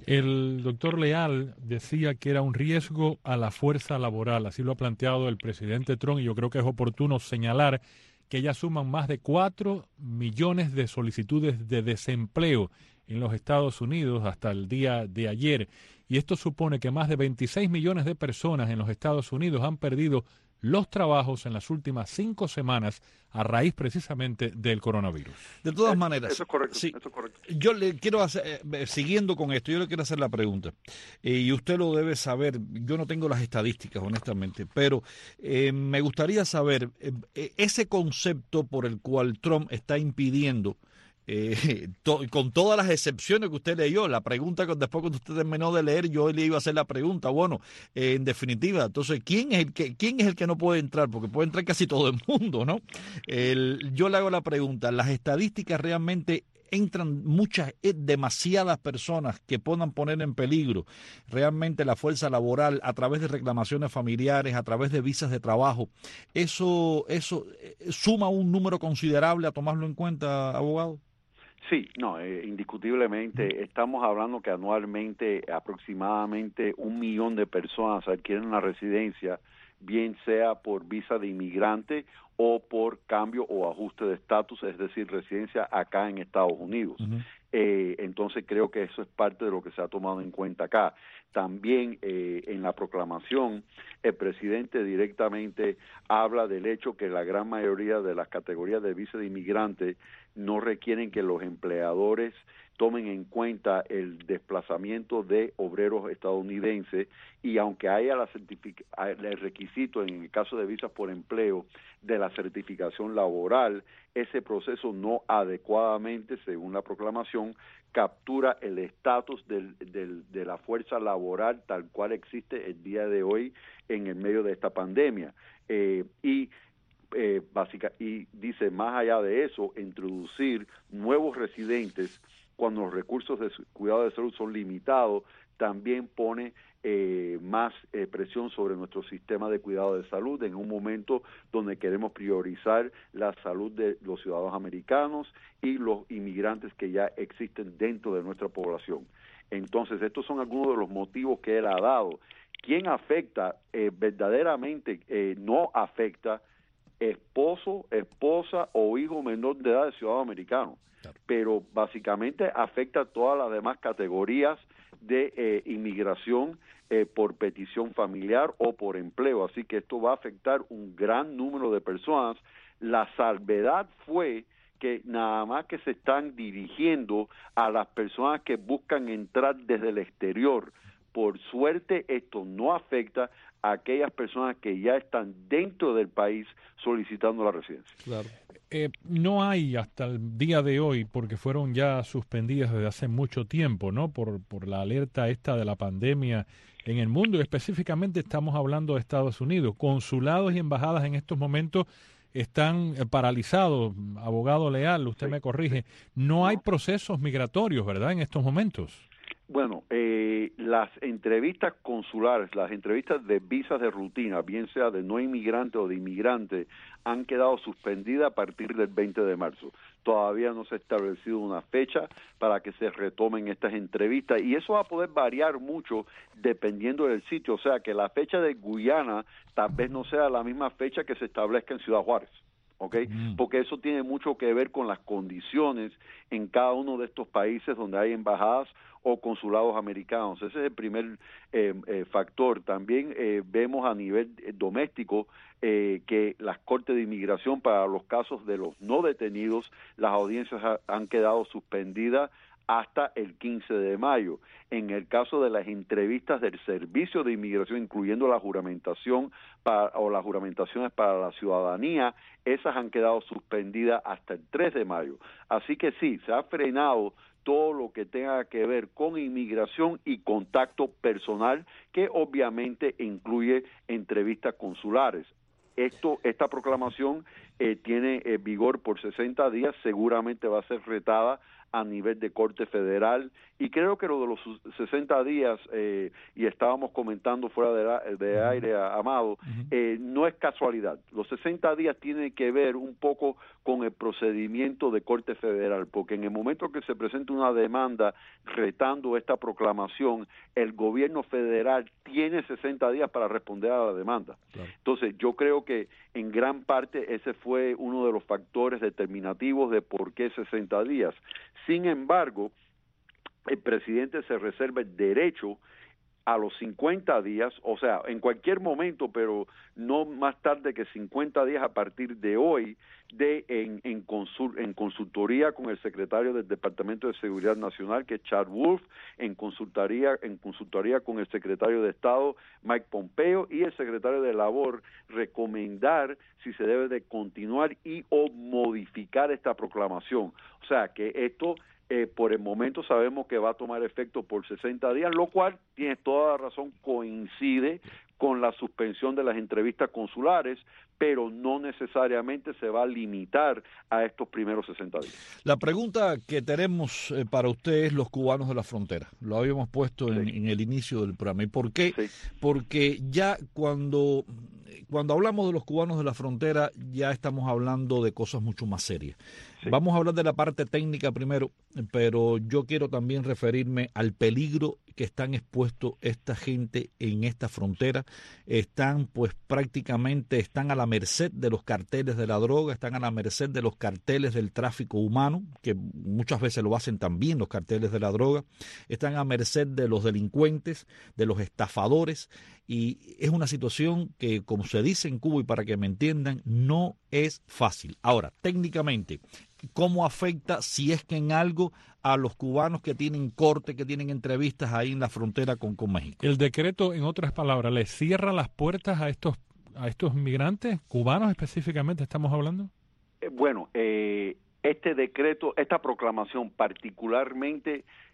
B: El doctor Leal decía que era un riesgo a la fuerza laboral, así lo ha planteado el presidente Trump, y yo creo que es oportuno señalar que ya suman más de cuatro millones de solicitudes de desempleo en los Estados Unidos hasta el día de ayer, y esto supone que más de veintiséis millones de personas en los Estados Unidos han perdido los trabajos en las últimas cinco semanas a raíz precisamente del coronavirus.
E: De todas maneras,
J: eso es correcto,
E: sí,
J: eso es correcto.
E: Yo le quiero hacer, eh, siguiendo con esto, yo le quiero hacer la pregunta, eh, y usted lo debe saber, yo no tengo las estadísticas honestamente, pero eh, me gustaría saber eh, ese concepto por el cual Trump está impidiendo, Eh, to, con todas las excepciones que usted leyó, la pregunta que después cuando usted terminó de leer, yo le iba a hacer la pregunta, bueno, eh, en definitiva, entonces, ¿quién es el que quién es el que no puede entrar? Porque puede entrar casi todo el mundo, ¿no? El, yo le hago la pregunta, ¿las estadísticas realmente entran muchas, eh, demasiadas personas que puedan poner en peligro realmente la fuerza laboral a través de reclamaciones familiares, a través de visas de trabajo? ¿Eso, eso eh, suma un número considerable a tomarlo en cuenta, abogado?
J: Sí, no, eh, indiscutiblemente estamos hablando que anualmente aproximadamente un millón de personas adquieren una residencia, bien sea por visa de inmigrante o por cambio o ajuste de estatus, es decir, residencia acá en Estados Unidos. Uh-huh. Eh, entonces creo que eso es parte de lo que se ha tomado en cuenta acá. También eh, en la proclamación el presidente directamente habla del hecho que la gran mayoría de las categorías de visa de inmigrante no requieren que los empleadores tomen en cuenta el desplazamiento de obreros estadounidenses, y aunque haya la certific- el requisito en el caso de visas por empleo de la certificación laboral, ese proceso no adecuadamente, según la proclamación, captura el estatus del, del, de la fuerza laboral tal cual existe el día de hoy en el medio de esta pandemia. Eh, y eh, básica, y dice, más allá de eso, introducir nuevos residentes cuando los recursos de cuidado de salud son limitados, también pone eh, más eh, presión sobre nuestro sistema de cuidado de salud en un momento donde queremos priorizar la salud de los ciudadanos americanos y los inmigrantes que ya existen dentro de nuestra población. Entonces, estos son algunos de los motivos que él ha dado. ¿Quién afecta? Eh, verdaderamente eh, no afecta esposo, esposa o hijo menor de edad de ciudadano americano, claro. Pero básicamente afecta a todas las demás categorías de eh, inmigración eh, por petición familiar o por empleo, así que esto va a afectar un gran número de personas. La salvedad fue que nada más que se están dirigiendo a las personas que buscan entrar desde el exterior. Por suerte, esto no afecta a aquellas personas que ya están dentro del país solicitando la residencia.
B: Claro. Eh, no hay hasta el día de hoy, porque fueron ya suspendidas desde hace mucho tiempo, ¿no? Por, por la alerta esta de la pandemia en el mundo, y específicamente estamos hablando de Estados Unidos. Consulados y embajadas en estos momentos están paralizados. Abogado Leal, usted sí, me corrige. No hay procesos migratorios, ¿verdad?, en estos momentos.
J: Bueno, eh, las entrevistas consulares, las entrevistas de visas de rutina, bien sea de no inmigrante o de inmigrante, han quedado suspendidas a partir del veinte de marzo. Todavía no se ha establecido una fecha para que se retomen estas entrevistas, y eso va a poder variar mucho dependiendo del sitio. O sea, que la fecha de Guyana tal vez no sea la misma fecha que se establezca en Ciudad Juárez. ¿Okay? Mm. Porque eso tiene mucho que ver con las condiciones en cada uno de estos países donde hay embajadas o consulados americanos. Ese es el primer eh, eh, factor. También eh, vemos a nivel eh, doméstico eh, que las cortes de inmigración, para los casos de los no detenidos, las audiencias ha, han quedado suspendidas hasta el quince de mayo. En el caso de las entrevistas del Servicio de Inmigración, incluyendo la juramentación para, o las juramentaciones para la ciudadanía, esas han quedado suspendidas hasta el tres de mayo. Así que sí, se ha frenado todo lo que tenga que ver con inmigración y contacto personal, que obviamente incluye entrevistas consulares. Esto, esta proclamación eh, tiene eh, vigor por sesenta días, seguramente va a ser retada a nivel de Corte Federal, y creo que lo de los sesenta días, eh, y estábamos comentando fuera de, la, de aire, Amado, eh, no es casualidad. Los sesenta días tienen que ver un poco con el procedimiento de Corte Federal, porque en el momento que se presenta una demanda retando esta proclamación, el gobierno federal tiene sesenta días para responder a la demanda. Claro. Entonces, yo creo que en gran parte ese fue uno de los factores determinativos de por qué sesenta días. Sin embargo, el presidente se reserva el derecho a los cincuenta días, o sea, en cualquier momento, pero no más tarde que cincuenta días a partir de hoy, de en, en, consul, en consultoría con el secretario del Departamento de Seguridad Nacional, que es Chad Wolf, en consultoría, en consultoría con el secretario de Estado, Mike Pompeo, y el secretario de Labor, recomendar si se debe de continuar y o modificar esta proclamación. O sea, que esto... Eh, por el momento sabemos que va a tomar efecto por sesenta días, lo cual, tiene toda la razón, coincide con la suspensión de las entrevistas consulares, pero no necesariamente se va a limitar a estos primeros sesenta días.
E: La pregunta que tenemos eh, para ustedes, los cubanos de la frontera, lo habíamos puesto en, sí. en el inicio del programa. ¿Y por qué? Sí. Porque ya cuando... Cuando hablamos de los cubanos de la frontera, ya estamos hablando de cosas mucho más serias. Sí. Vamos a hablar de la parte técnica primero, pero yo quiero también referirme al peligro que están expuestos esta gente en esta frontera. Están pues prácticamente, están a la merced de los carteles de la droga, están a la merced de los carteles del tráfico humano, que muchas veces lo hacen también los carteles de la droga, están a merced de los delincuentes, de los estafadores, y es una situación que, como se dice en Cuba, y para que me entiendan, no es fácil. Ahora, técnicamente, ¿cómo afecta, si es que en algo, a los cubanos que tienen corte, que tienen entrevistas ahí en la frontera con, con México?
B: El decreto, en otras palabras, ¿le cierra las puertas a estos a estos migrantes cubanos específicamente estamos hablando?
J: Eh, bueno, eh, este decreto, esta proclamación particularmente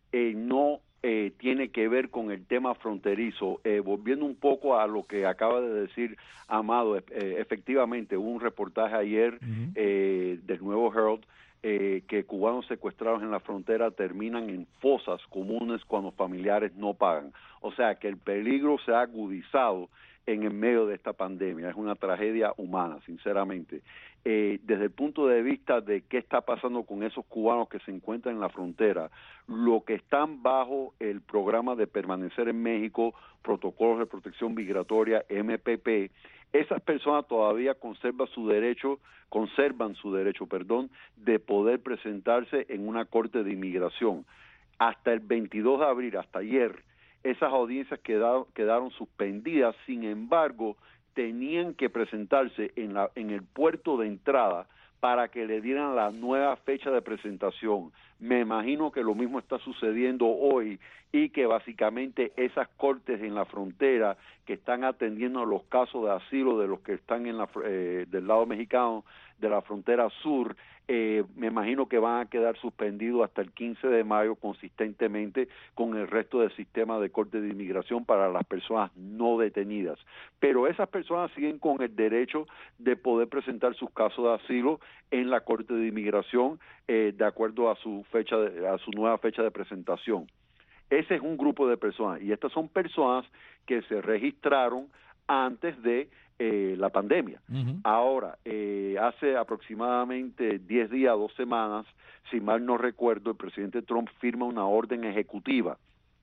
J: eh, no eh, tiene que ver con el tema fronterizo. Eh, volviendo un poco a lo que acaba de decir Amado, eh, efectivamente hubo un reportaje ayer uh-huh. eh, del Nuevo Herald eh, que cubanos secuestrados en la frontera terminan en fosas comunes cuando familiares no pagan. O sea que el peligro se ha agudizado en el medio de esta pandemia. Es una tragedia humana, sinceramente. Eh, desde el punto de vista de qué está pasando con esos cubanos que se encuentran en la frontera, lo que están bajo el programa de permanecer en México, protocolos de protección migratoria, M P P, esas personas todavía conservan su derecho, conservan su derecho, perdón, de poder presentarse en una corte de inmigración. Hasta el veintidós de abril, hasta ayer, esas audiencias quedaron, quedaron suspendidas, sin embargo, tenían que presentarse en, la, en el puerto de entrada para que le dieran la nueva fecha de presentación. Me imagino que lo mismo está sucediendo hoy y que básicamente esas cortes en la frontera que están atendiendo los casos de asilo de los que están en la, eh, del lado mexicano de la frontera sur, eh, me imagino que van a quedar suspendidos hasta el quince de mayo consistentemente con el resto del sistema de corte de inmigración para las personas no detenidas. Pero esas personas siguen con el derecho de poder presentar sus casos de asilo en la corte de inmigración eh, de acuerdo a su fecha de, a su nueva fecha de presentación. Ese es un grupo de personas y estas son personas que se registraron antes de eh, la pandemia. Uh-huh. Ahora, eh, hace aproximadamente diez días, dos semanas, si mal no recuerdo, el presidente Trump firma una orden ejecutiva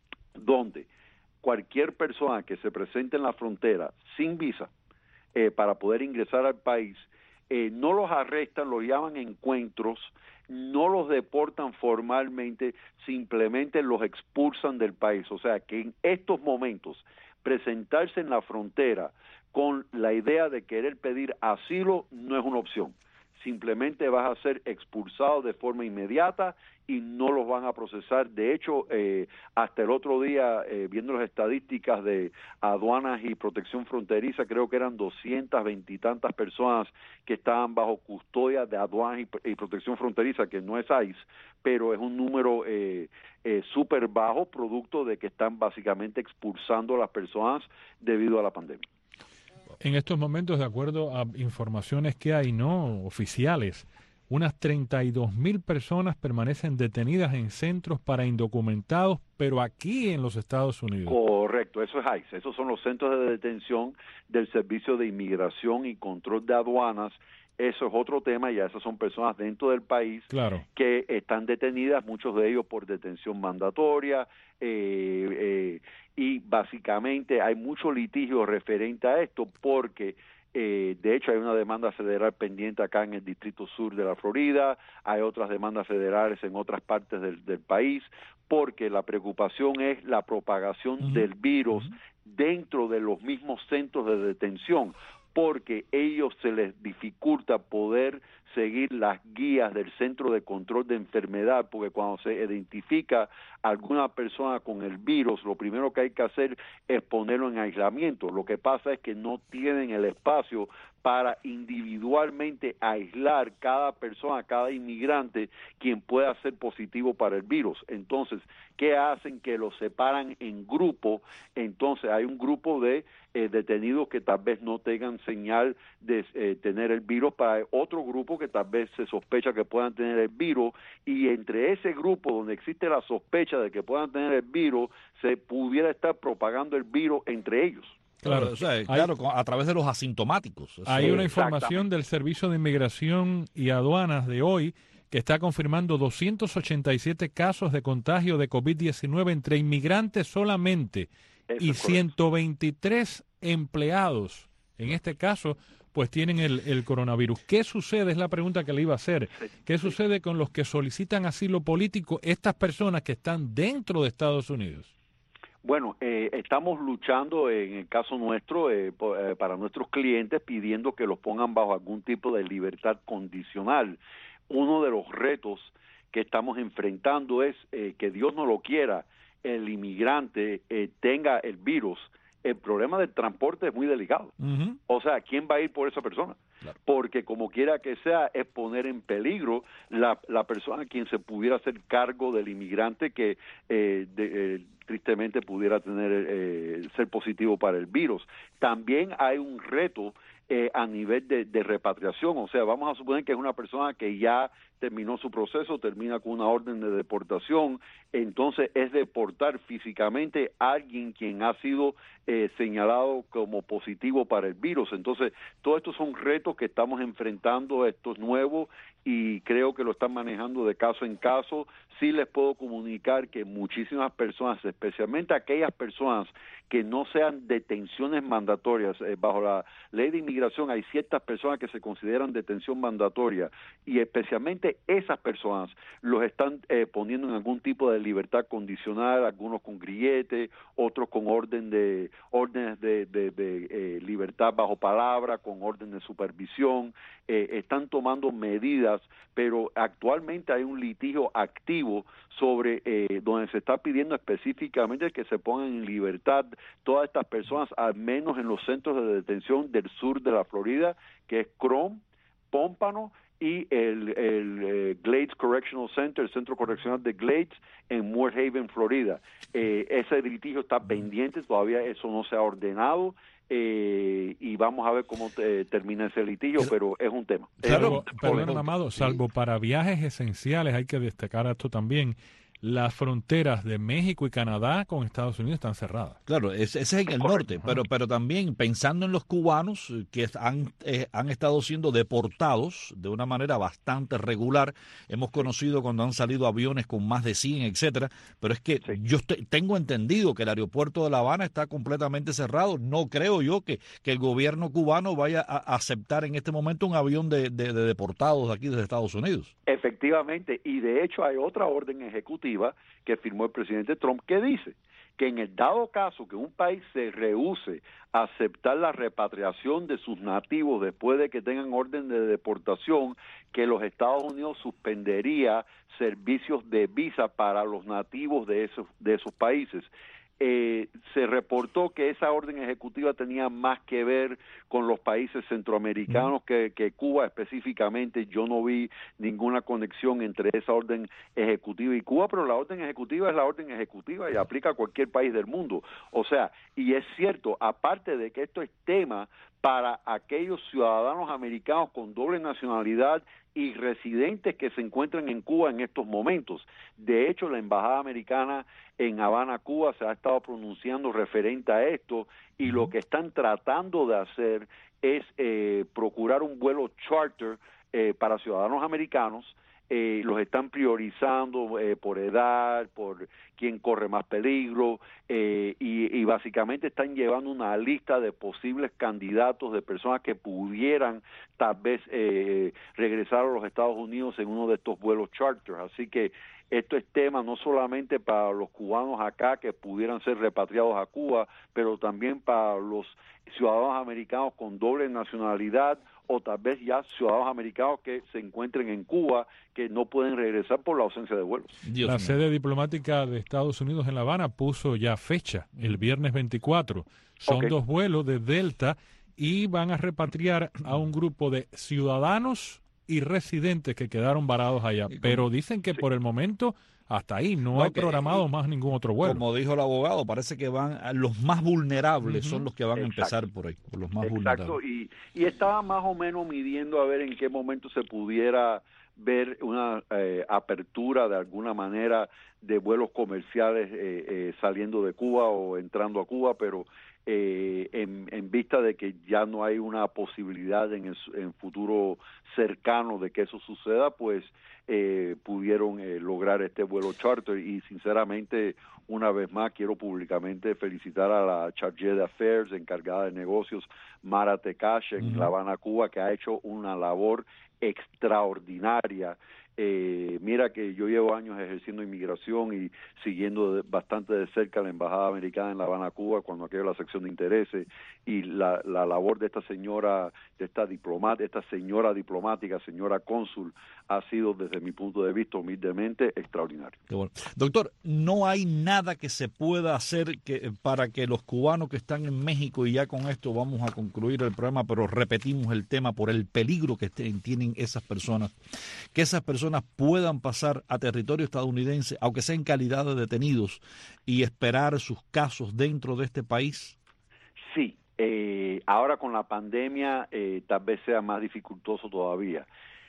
J: donde cualquier persona que se presente en la frontera sin visa eh, para poder ingresar al país, eh, no los arrestan, los llaman encuentros, no los deportan formalmente, simplemente los expulsan del país. O sea que en estos momentos presentarse en la frontera con la idea de querer pedir asilo no es una opción. Simplemente vas a ser expulsado de forma inmediata y no los van a procesar. De hecho, eh, hasta el otro día, eh, viendo las estadísticas de aduanas y protección fronteriza, creo que eran doscientas veinte y tantas personas que estaban bajo custodia de aduanas y, y protección fronteriza, que no es I C E, pero es un número eh, eh, súper bajo, producto de que están básicamente expulsando a las personas debido a la pandemia.
B: En estos momentos, de acuerdo a informaciones que hay no oficiales, unas treinta y dos mil personas permanecen detenidas en centros para indocumentados, pero aquí en los Estados Unidos.
J: Correcto, eso es I C E. Esos son los centros de detención del Servicio de Inmigración y Control de Aduanas. Eso es otro tema, ya esas son personas dentro del país
B: claro.
J: que están detenidas, muchos de ellos por detención mandatoria, eh, eh, y básicamente hay mucho litigio referente a esto porque eh, de hecho hay una demanda federal pendiente acá en el Distrito Sur de la Florida, hay otras demandas federales en otras partes del, del país, porque la preocupación es la propagación uh-huh. del virus uh-huh. dentro de los mismos centros de detención, porque ellos se les dificulta poder seguir las guías del Centro de Control de Enfermedad, porque cuando se identifica alguna persona con el virus, lo primero que hay que hacer es ponerlo en aislamiento. Lo que pasa es que no tienen el espacio para individualmente aislar cada persona, cada inmigrante, quien pueda ser positivo para el virus. Entonces, ¿qué hacen? Que los separan en grupo. Entonces, hay un grupo de eh, detenidos que tal vez no tengan señal de eh, tener el virus, para otro grupo que tal vez se sospecha que puedan tener el virus, y entre ese grupo donde existe la sospecha de que puedan tener el virus, se pudiera estar propagando el virus entre ellos.
E: Claro, o sea, hay, claro, a través de los asintomáticos.
B: Hay una información del Servicio de Inmigración y Aduanas de hoy que está confirmando doscientos ochenta y siete casos de contagio de COVID diecinueve entre inmigrantes solamente. Eso y ciento veintitrés empleados, en este caso, pues tienen el, el coronavirus. ¿Qué sucede? Es la pregunta que le iba a hacer. ¿Qué sucede con los que solicitan asilo político, estas personas que están dentro de Estados Unidos?
J: Bueno, eh, estamos luchando en el caso nuestro eh, por, eh, para nuestros clientes, pidiendo que los pongan bajo algún tipo de libertad condicional. Uno de los retos que estamos enfrentando es eh, que Dios no lo quiera, el inmigrante eh, tenga el virus. El problema del transporte es muy delicado. Uh-huh. O sea, ¿quién va a ir por esa persona?
E: claro.
J: porque como quiera que sea, es poner en peligro la, la persona a quien se pudiera hacer cargo del inmigrante que eh, de, eh, tristemente pudiera tener eh, ser positivo para el virus. También hay un reto eh, a nivel de, de repatriación, o sea, vamos a suponer que es una persona que ya terminó su proceso, termina con una orden de deportación, entonces es deportar físicamente a alguien quien ha sido eh, señalado como positivo para el virus. Entonces, todos estos son retos que estamos enfrentando, estos nuevos, y creo que lo están manejando de caso en caso. Sí les puedo comunicar que muchísimas personas, especialmente aquellas personas que no sean detenciones mandatorias, eh, bajo la ley de inmigración hay ciertas personas que se consideran detención mandatoria, y especialmente esas personas los están eh, poniendo en algún tipo de libertad condicional, algunos con grillete, otros con orden de órdenes de, de, de eh, libertad bajo palabra, con orden de supervisión. Eh, están tomando medidas, pero actualmente hay un litigio activo sobre eh, donde se está pidiendo específicamente que se pongan en libertad todas estas personas, al menos en los centros de detención del sur de la Florida, que es Chrome, Pómpano y el, el eh, Glades Correctional Center, el centro correccional de Glades en Moore Haven, Florida. Eh, ese litigio está pendiente, todavía eso no se ha ordenado. Eh, y vamos a ver cómo te, termina ese litigio, pero es un tema.
B: Claro,
J: es un,
B: perdón, Amado, salvo para viajes esenciales, hay que destacar esto también. Las fronteras de México y Canadá con Estados Unidos están cerradas.
E: Claro, ese, ese es en el norte, pero pero también pensando en los cubanos que han, eh, han estado siendo deportados de una manera bastante regular. Hemos conocido cuando han salido aviones con más de cien, etcétera, pero es que sí. yo te, tengo entendido que el aeropuerto de La Habana está completamente cerrado. No creo yo que, que el gobierno cubano vaya a aceptar en este momento un avión de, de, de deportados de aquí desde Estados Unidos.
J: Efectivamente, y de hecho hay otra orden ejecutiva que firmó el presidente Trump que dice que en el dado caso que un país se rehúse a aceptar la repatriación de sus nativos después de que tengan orden de deportación, que los Estados Unidos suspendería servicios de visa para los nativos de esos, de esos países. Eh, se reportó que esa orden ejecutiva tenía más que ver con los países centroamericanos que, que Cuba específicamente. Yo no vi ninguna conexión entre esa orden ejecutiva y Cuba, pero la orden ejecutiva es la orden ejecutiva y aplica a cualquier país del mundo. O sea, y es cierto, aparte de que esto es tema para aquellos ciudadanos americanos con doble nacionalidad y residentes que se encuentran en Cuba en estos momentos. De hecho, la embajada americana en Habana, Cuba, se ha estado pronunciando referente a esto, y lo que están tratando de hacer es eh, procurar un vuelo charter eh, para ciudadanos americanos. Eh, los están priorizando eh, por edad, por quién corre más peligro, eh, y, y básicamente están llevando una lista de posibles candidatos de personas que pudieran tal vez eh, regresar a los Estados Unidos en uno de estos vuelos charter. Así que esto es tema no solamente para los cubanos acá que pudieran ser repatriados a Cuba, pero también para los ciudadanos americanos con doble nacionalidad, o tal vez ya ciudadanos americanos que se encuentren en Cuba que no pueden regresar por la ausencia de vuelos.
B: Dios la mío. Sede diplomática de Estados Unidos en La Habana puso ya fecha, el viernes veinticuatro. Son okay. dos vuelos de Delta y van a repatriar a un grupo de ciudadanos y residentes que quedaron varados allá. Pero dicen que sí. por el momento hasta ahí no, no hay programado que, más ningún otro vuelo.
E: Como dijo el abogado, parece que van a los más vulnerables, uh-huh. son los que van Exacto. a empezar por ahí, por los más
J: Exacto.
E: vulnerables.
J: Y, y estaba más o menos midiendo a ver en qué momento se pudiera ver una eh, apertura de alguna manera de vuelos comerciales eh, eh, saliendo de Cuba o entrando a Cuba, pero eh, en, en vista de que ya no hay una posibilidad en el en futuro cercano de que eso suceda, pues eh, pudieron eh, lograr este vuelo charter. Y sinceramente, una vez más, quiero públicamente felicitar a la Chargé de Affairs, encargada de negocios, Mara Tekash, en uh-huh. La Habana, Cuba, que ha hecho una labor extraordinaria Eh, mira que yo llevo años ejerciendo inmigración y siguiendo de, bastante de cerca la Embajada Americana en La Habana, Cuba, cuando aquello era la sección de intereses, y la, la labor de esta señora, de esta diplomata, esta señora diplomática, señora cónsul, ha sido desde mi punto de vista humildemente extraordinario.
E: Qué bueno. Doctor, ¿no hay nada que se pueda hacer que, para que los cubanos que están en México, y ya con esto vamos a concluir el programa, pero repetimos el tema por el peligro que tienen esas personas, que esas personas puedan pasar a territorio estadounidense, aunque sea en calidad de detenidos, y esperar sus casos dentro de este país?
J: Sí, eh, ahora con la pandemia eh, tal vez sea más dificultoso todavía.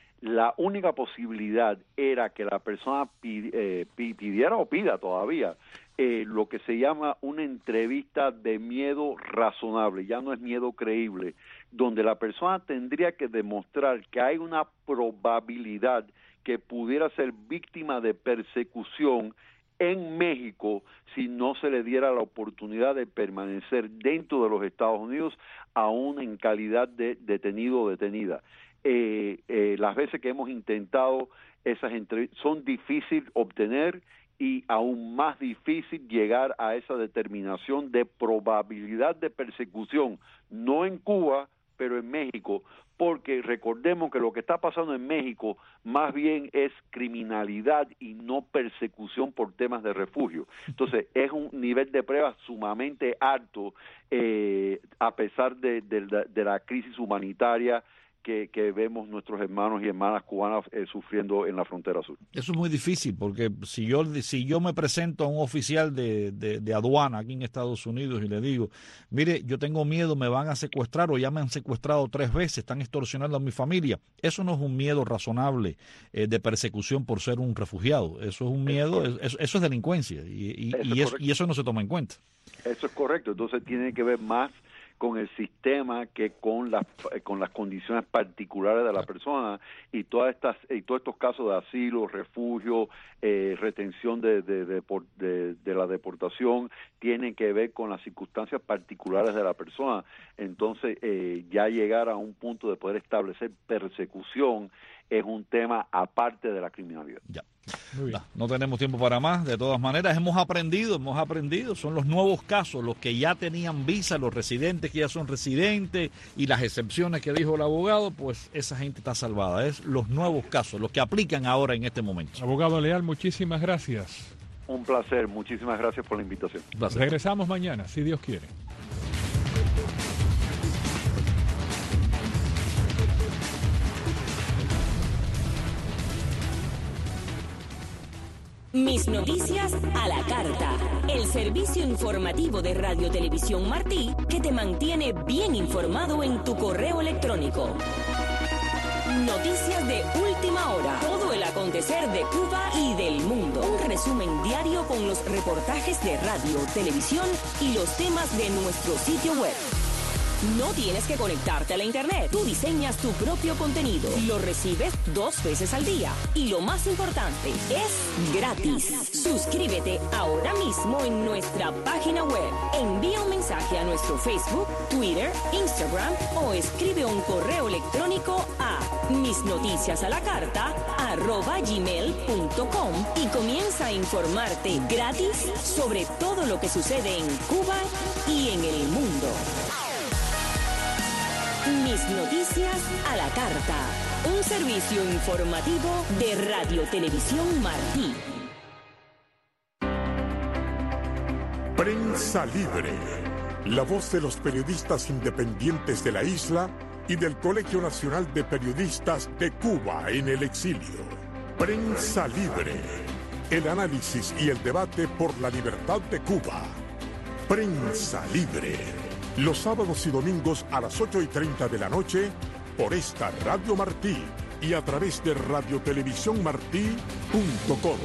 J: La única posibilidad era que la persona pid, eh, pidiera o pida todavía eh, lo que se llama una entrevista de miedo razonable, ya no es miedo creíble, donde la persona tendría que demostrar que hay una probabilidad que pudiera ser víctima de persecución en México si no se le diera la oportunidad de permanecer dentro de los Estados Unidos, aún en calidad de detenido o detenida. Eh, eh, las veces que hemos intentado esas entrevistas son difíciles obtener y aún más difícil llegar a esa determinación de probabilidad de persecución, no en Cuba, pero en México, porque recordemos que lo que está pasando en México más bien es criminalidad y no persecución por temas de refugio. Entonces, es un nivel de prueba sumamente alto, eh, a pesar de, de, de la crisis humanitaria Que, que vemos nuestros hermanos y hermanas cubanas eh, sufriendo en la frontera sur.
E: Eso es muy difícil, porque si yo si yo me presento a un oficial de, de, de aduana aquí en Estados Unidos y le digo, mire, yo tengo miedo, me van a secuestrar o ya me han secuestrado tres veces, están extorsionando a mi familia, eso no es un miedo razonable eh, de persecución por ser un refugiado, eso es un miedo, es eso, eso es delincuencia y, y, eso y, es, y eso no se toma en cuenta.
J: Eso es correcto, entonces tiene que ver más con el sistema que con las con las condiciones particulares de la persona y todas estas y todos estos casos de asilo, refugio, eh, retención de de, de, de de la deportación tienen que ver con las circunstancias particulares de la persona. Entonces eh, ya llegar a un punto de poder establecer persecución es un tema aparte de la criminalidad.
E: Ya. No, no tenemos tiempo para más. De todas maneras, hemos aprendido, hemos aprendido. Son los nuevos casos, los que ya tenían visa, los residentes que ya son residentes y las excepciones que dijo el abogado, pues esa gente está salvada. Es los nuevos casos, los que aplican ahora en este momento.
B: Abogado Leal, muchísimas gracias.
J: Un placer, muchísimas gracias por la invitación.
B: Placer. Regresamos mañana, si Dios quiere.
K: Mis noticias a la carta. El servicio informativo de Radio Televisión Martí que te mantiene bien informado en tu correo electrónico. Noticias de última hora. Todo el acontecer de Cuba y del mundo. Un resumen diario con los reportajes de radio, televisión y los temas de nuestro sitio web. No tienes que conectarte a la internet. Tú diseñas tu propio contenido. Lo recibes dos veces al día. Y lo más importante, es gratis. Suscríbete ahora mismo en nuestra página web. Envía un mensaje a nuestro Facebook, Twitter, Instagram o escribe un correo electrónico a misnoticiasalacarta arroba gmail punto com y comienza a informarte gratis sobre todo lo que sucede en Cuba y en el mundo. Mis noticias a la carta. Un servicio informativo de Radio Televisión Martí.
H: Prensa Libre. La voz de los periodistas independientes de la isla y del Colegio Nacional de Periodistas de Cuba en el exilio. Prensa Libre. El análisis y el debate por la libertad de Cuba. Prensa Libre. Los sábados y domingos a las ocho y treinta de la noche por esta Radio Martí y a través de radio televisión martí punto com.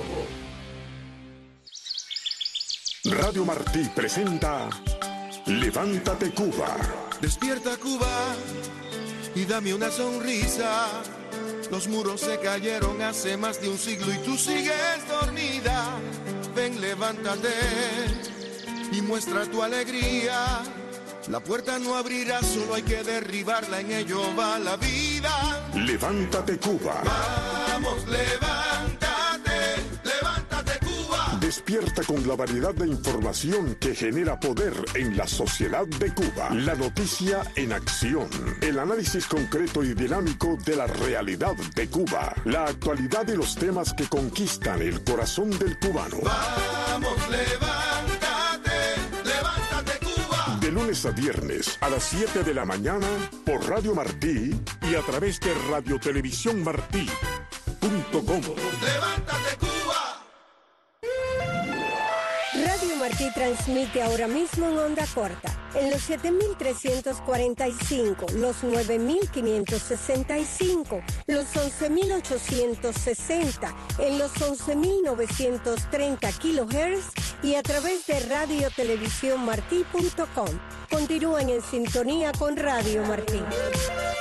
H: Radio Martí presenta Levántate Cuba.
L: Despierta Cuba y dame una sonrisa. Los muros se cayeron hace más de un siglo y tú sigues dormida. Ven, levántate y muestra tu alegría. La puerta no abrirá, solo hay que derribarla, en ello va la vida.
H: Levántate Cuba.
L: Vamos, levántate, levántate Cuba.
H: Despierta con la variedad de información que genera poder en la sociedad de Cuba. La noticia en acción. El análisis concreto y dinámico de la realidad de Cuba. La actualidad y los temas que conquistan el corazón del cubano.
L: Vamos, levántate, levántate Cuba.
H: De lunes a viernes a las siete de la mañana por Radio Martí y a través de radiotelevisión martí punto com.
L: Levántate Cuba.
M: Radio Martí transmite ahora mismo en onda corta, en los siete mil trescientos cuarenta y cinco, los nueve mil quinientos sesenta y cinco, los once mil ochocientos sesenta, en los once mil novecientos treinta kilohertz y a través de radiotelevisión martí punto com. Continúen en sintonía con Radio Martí.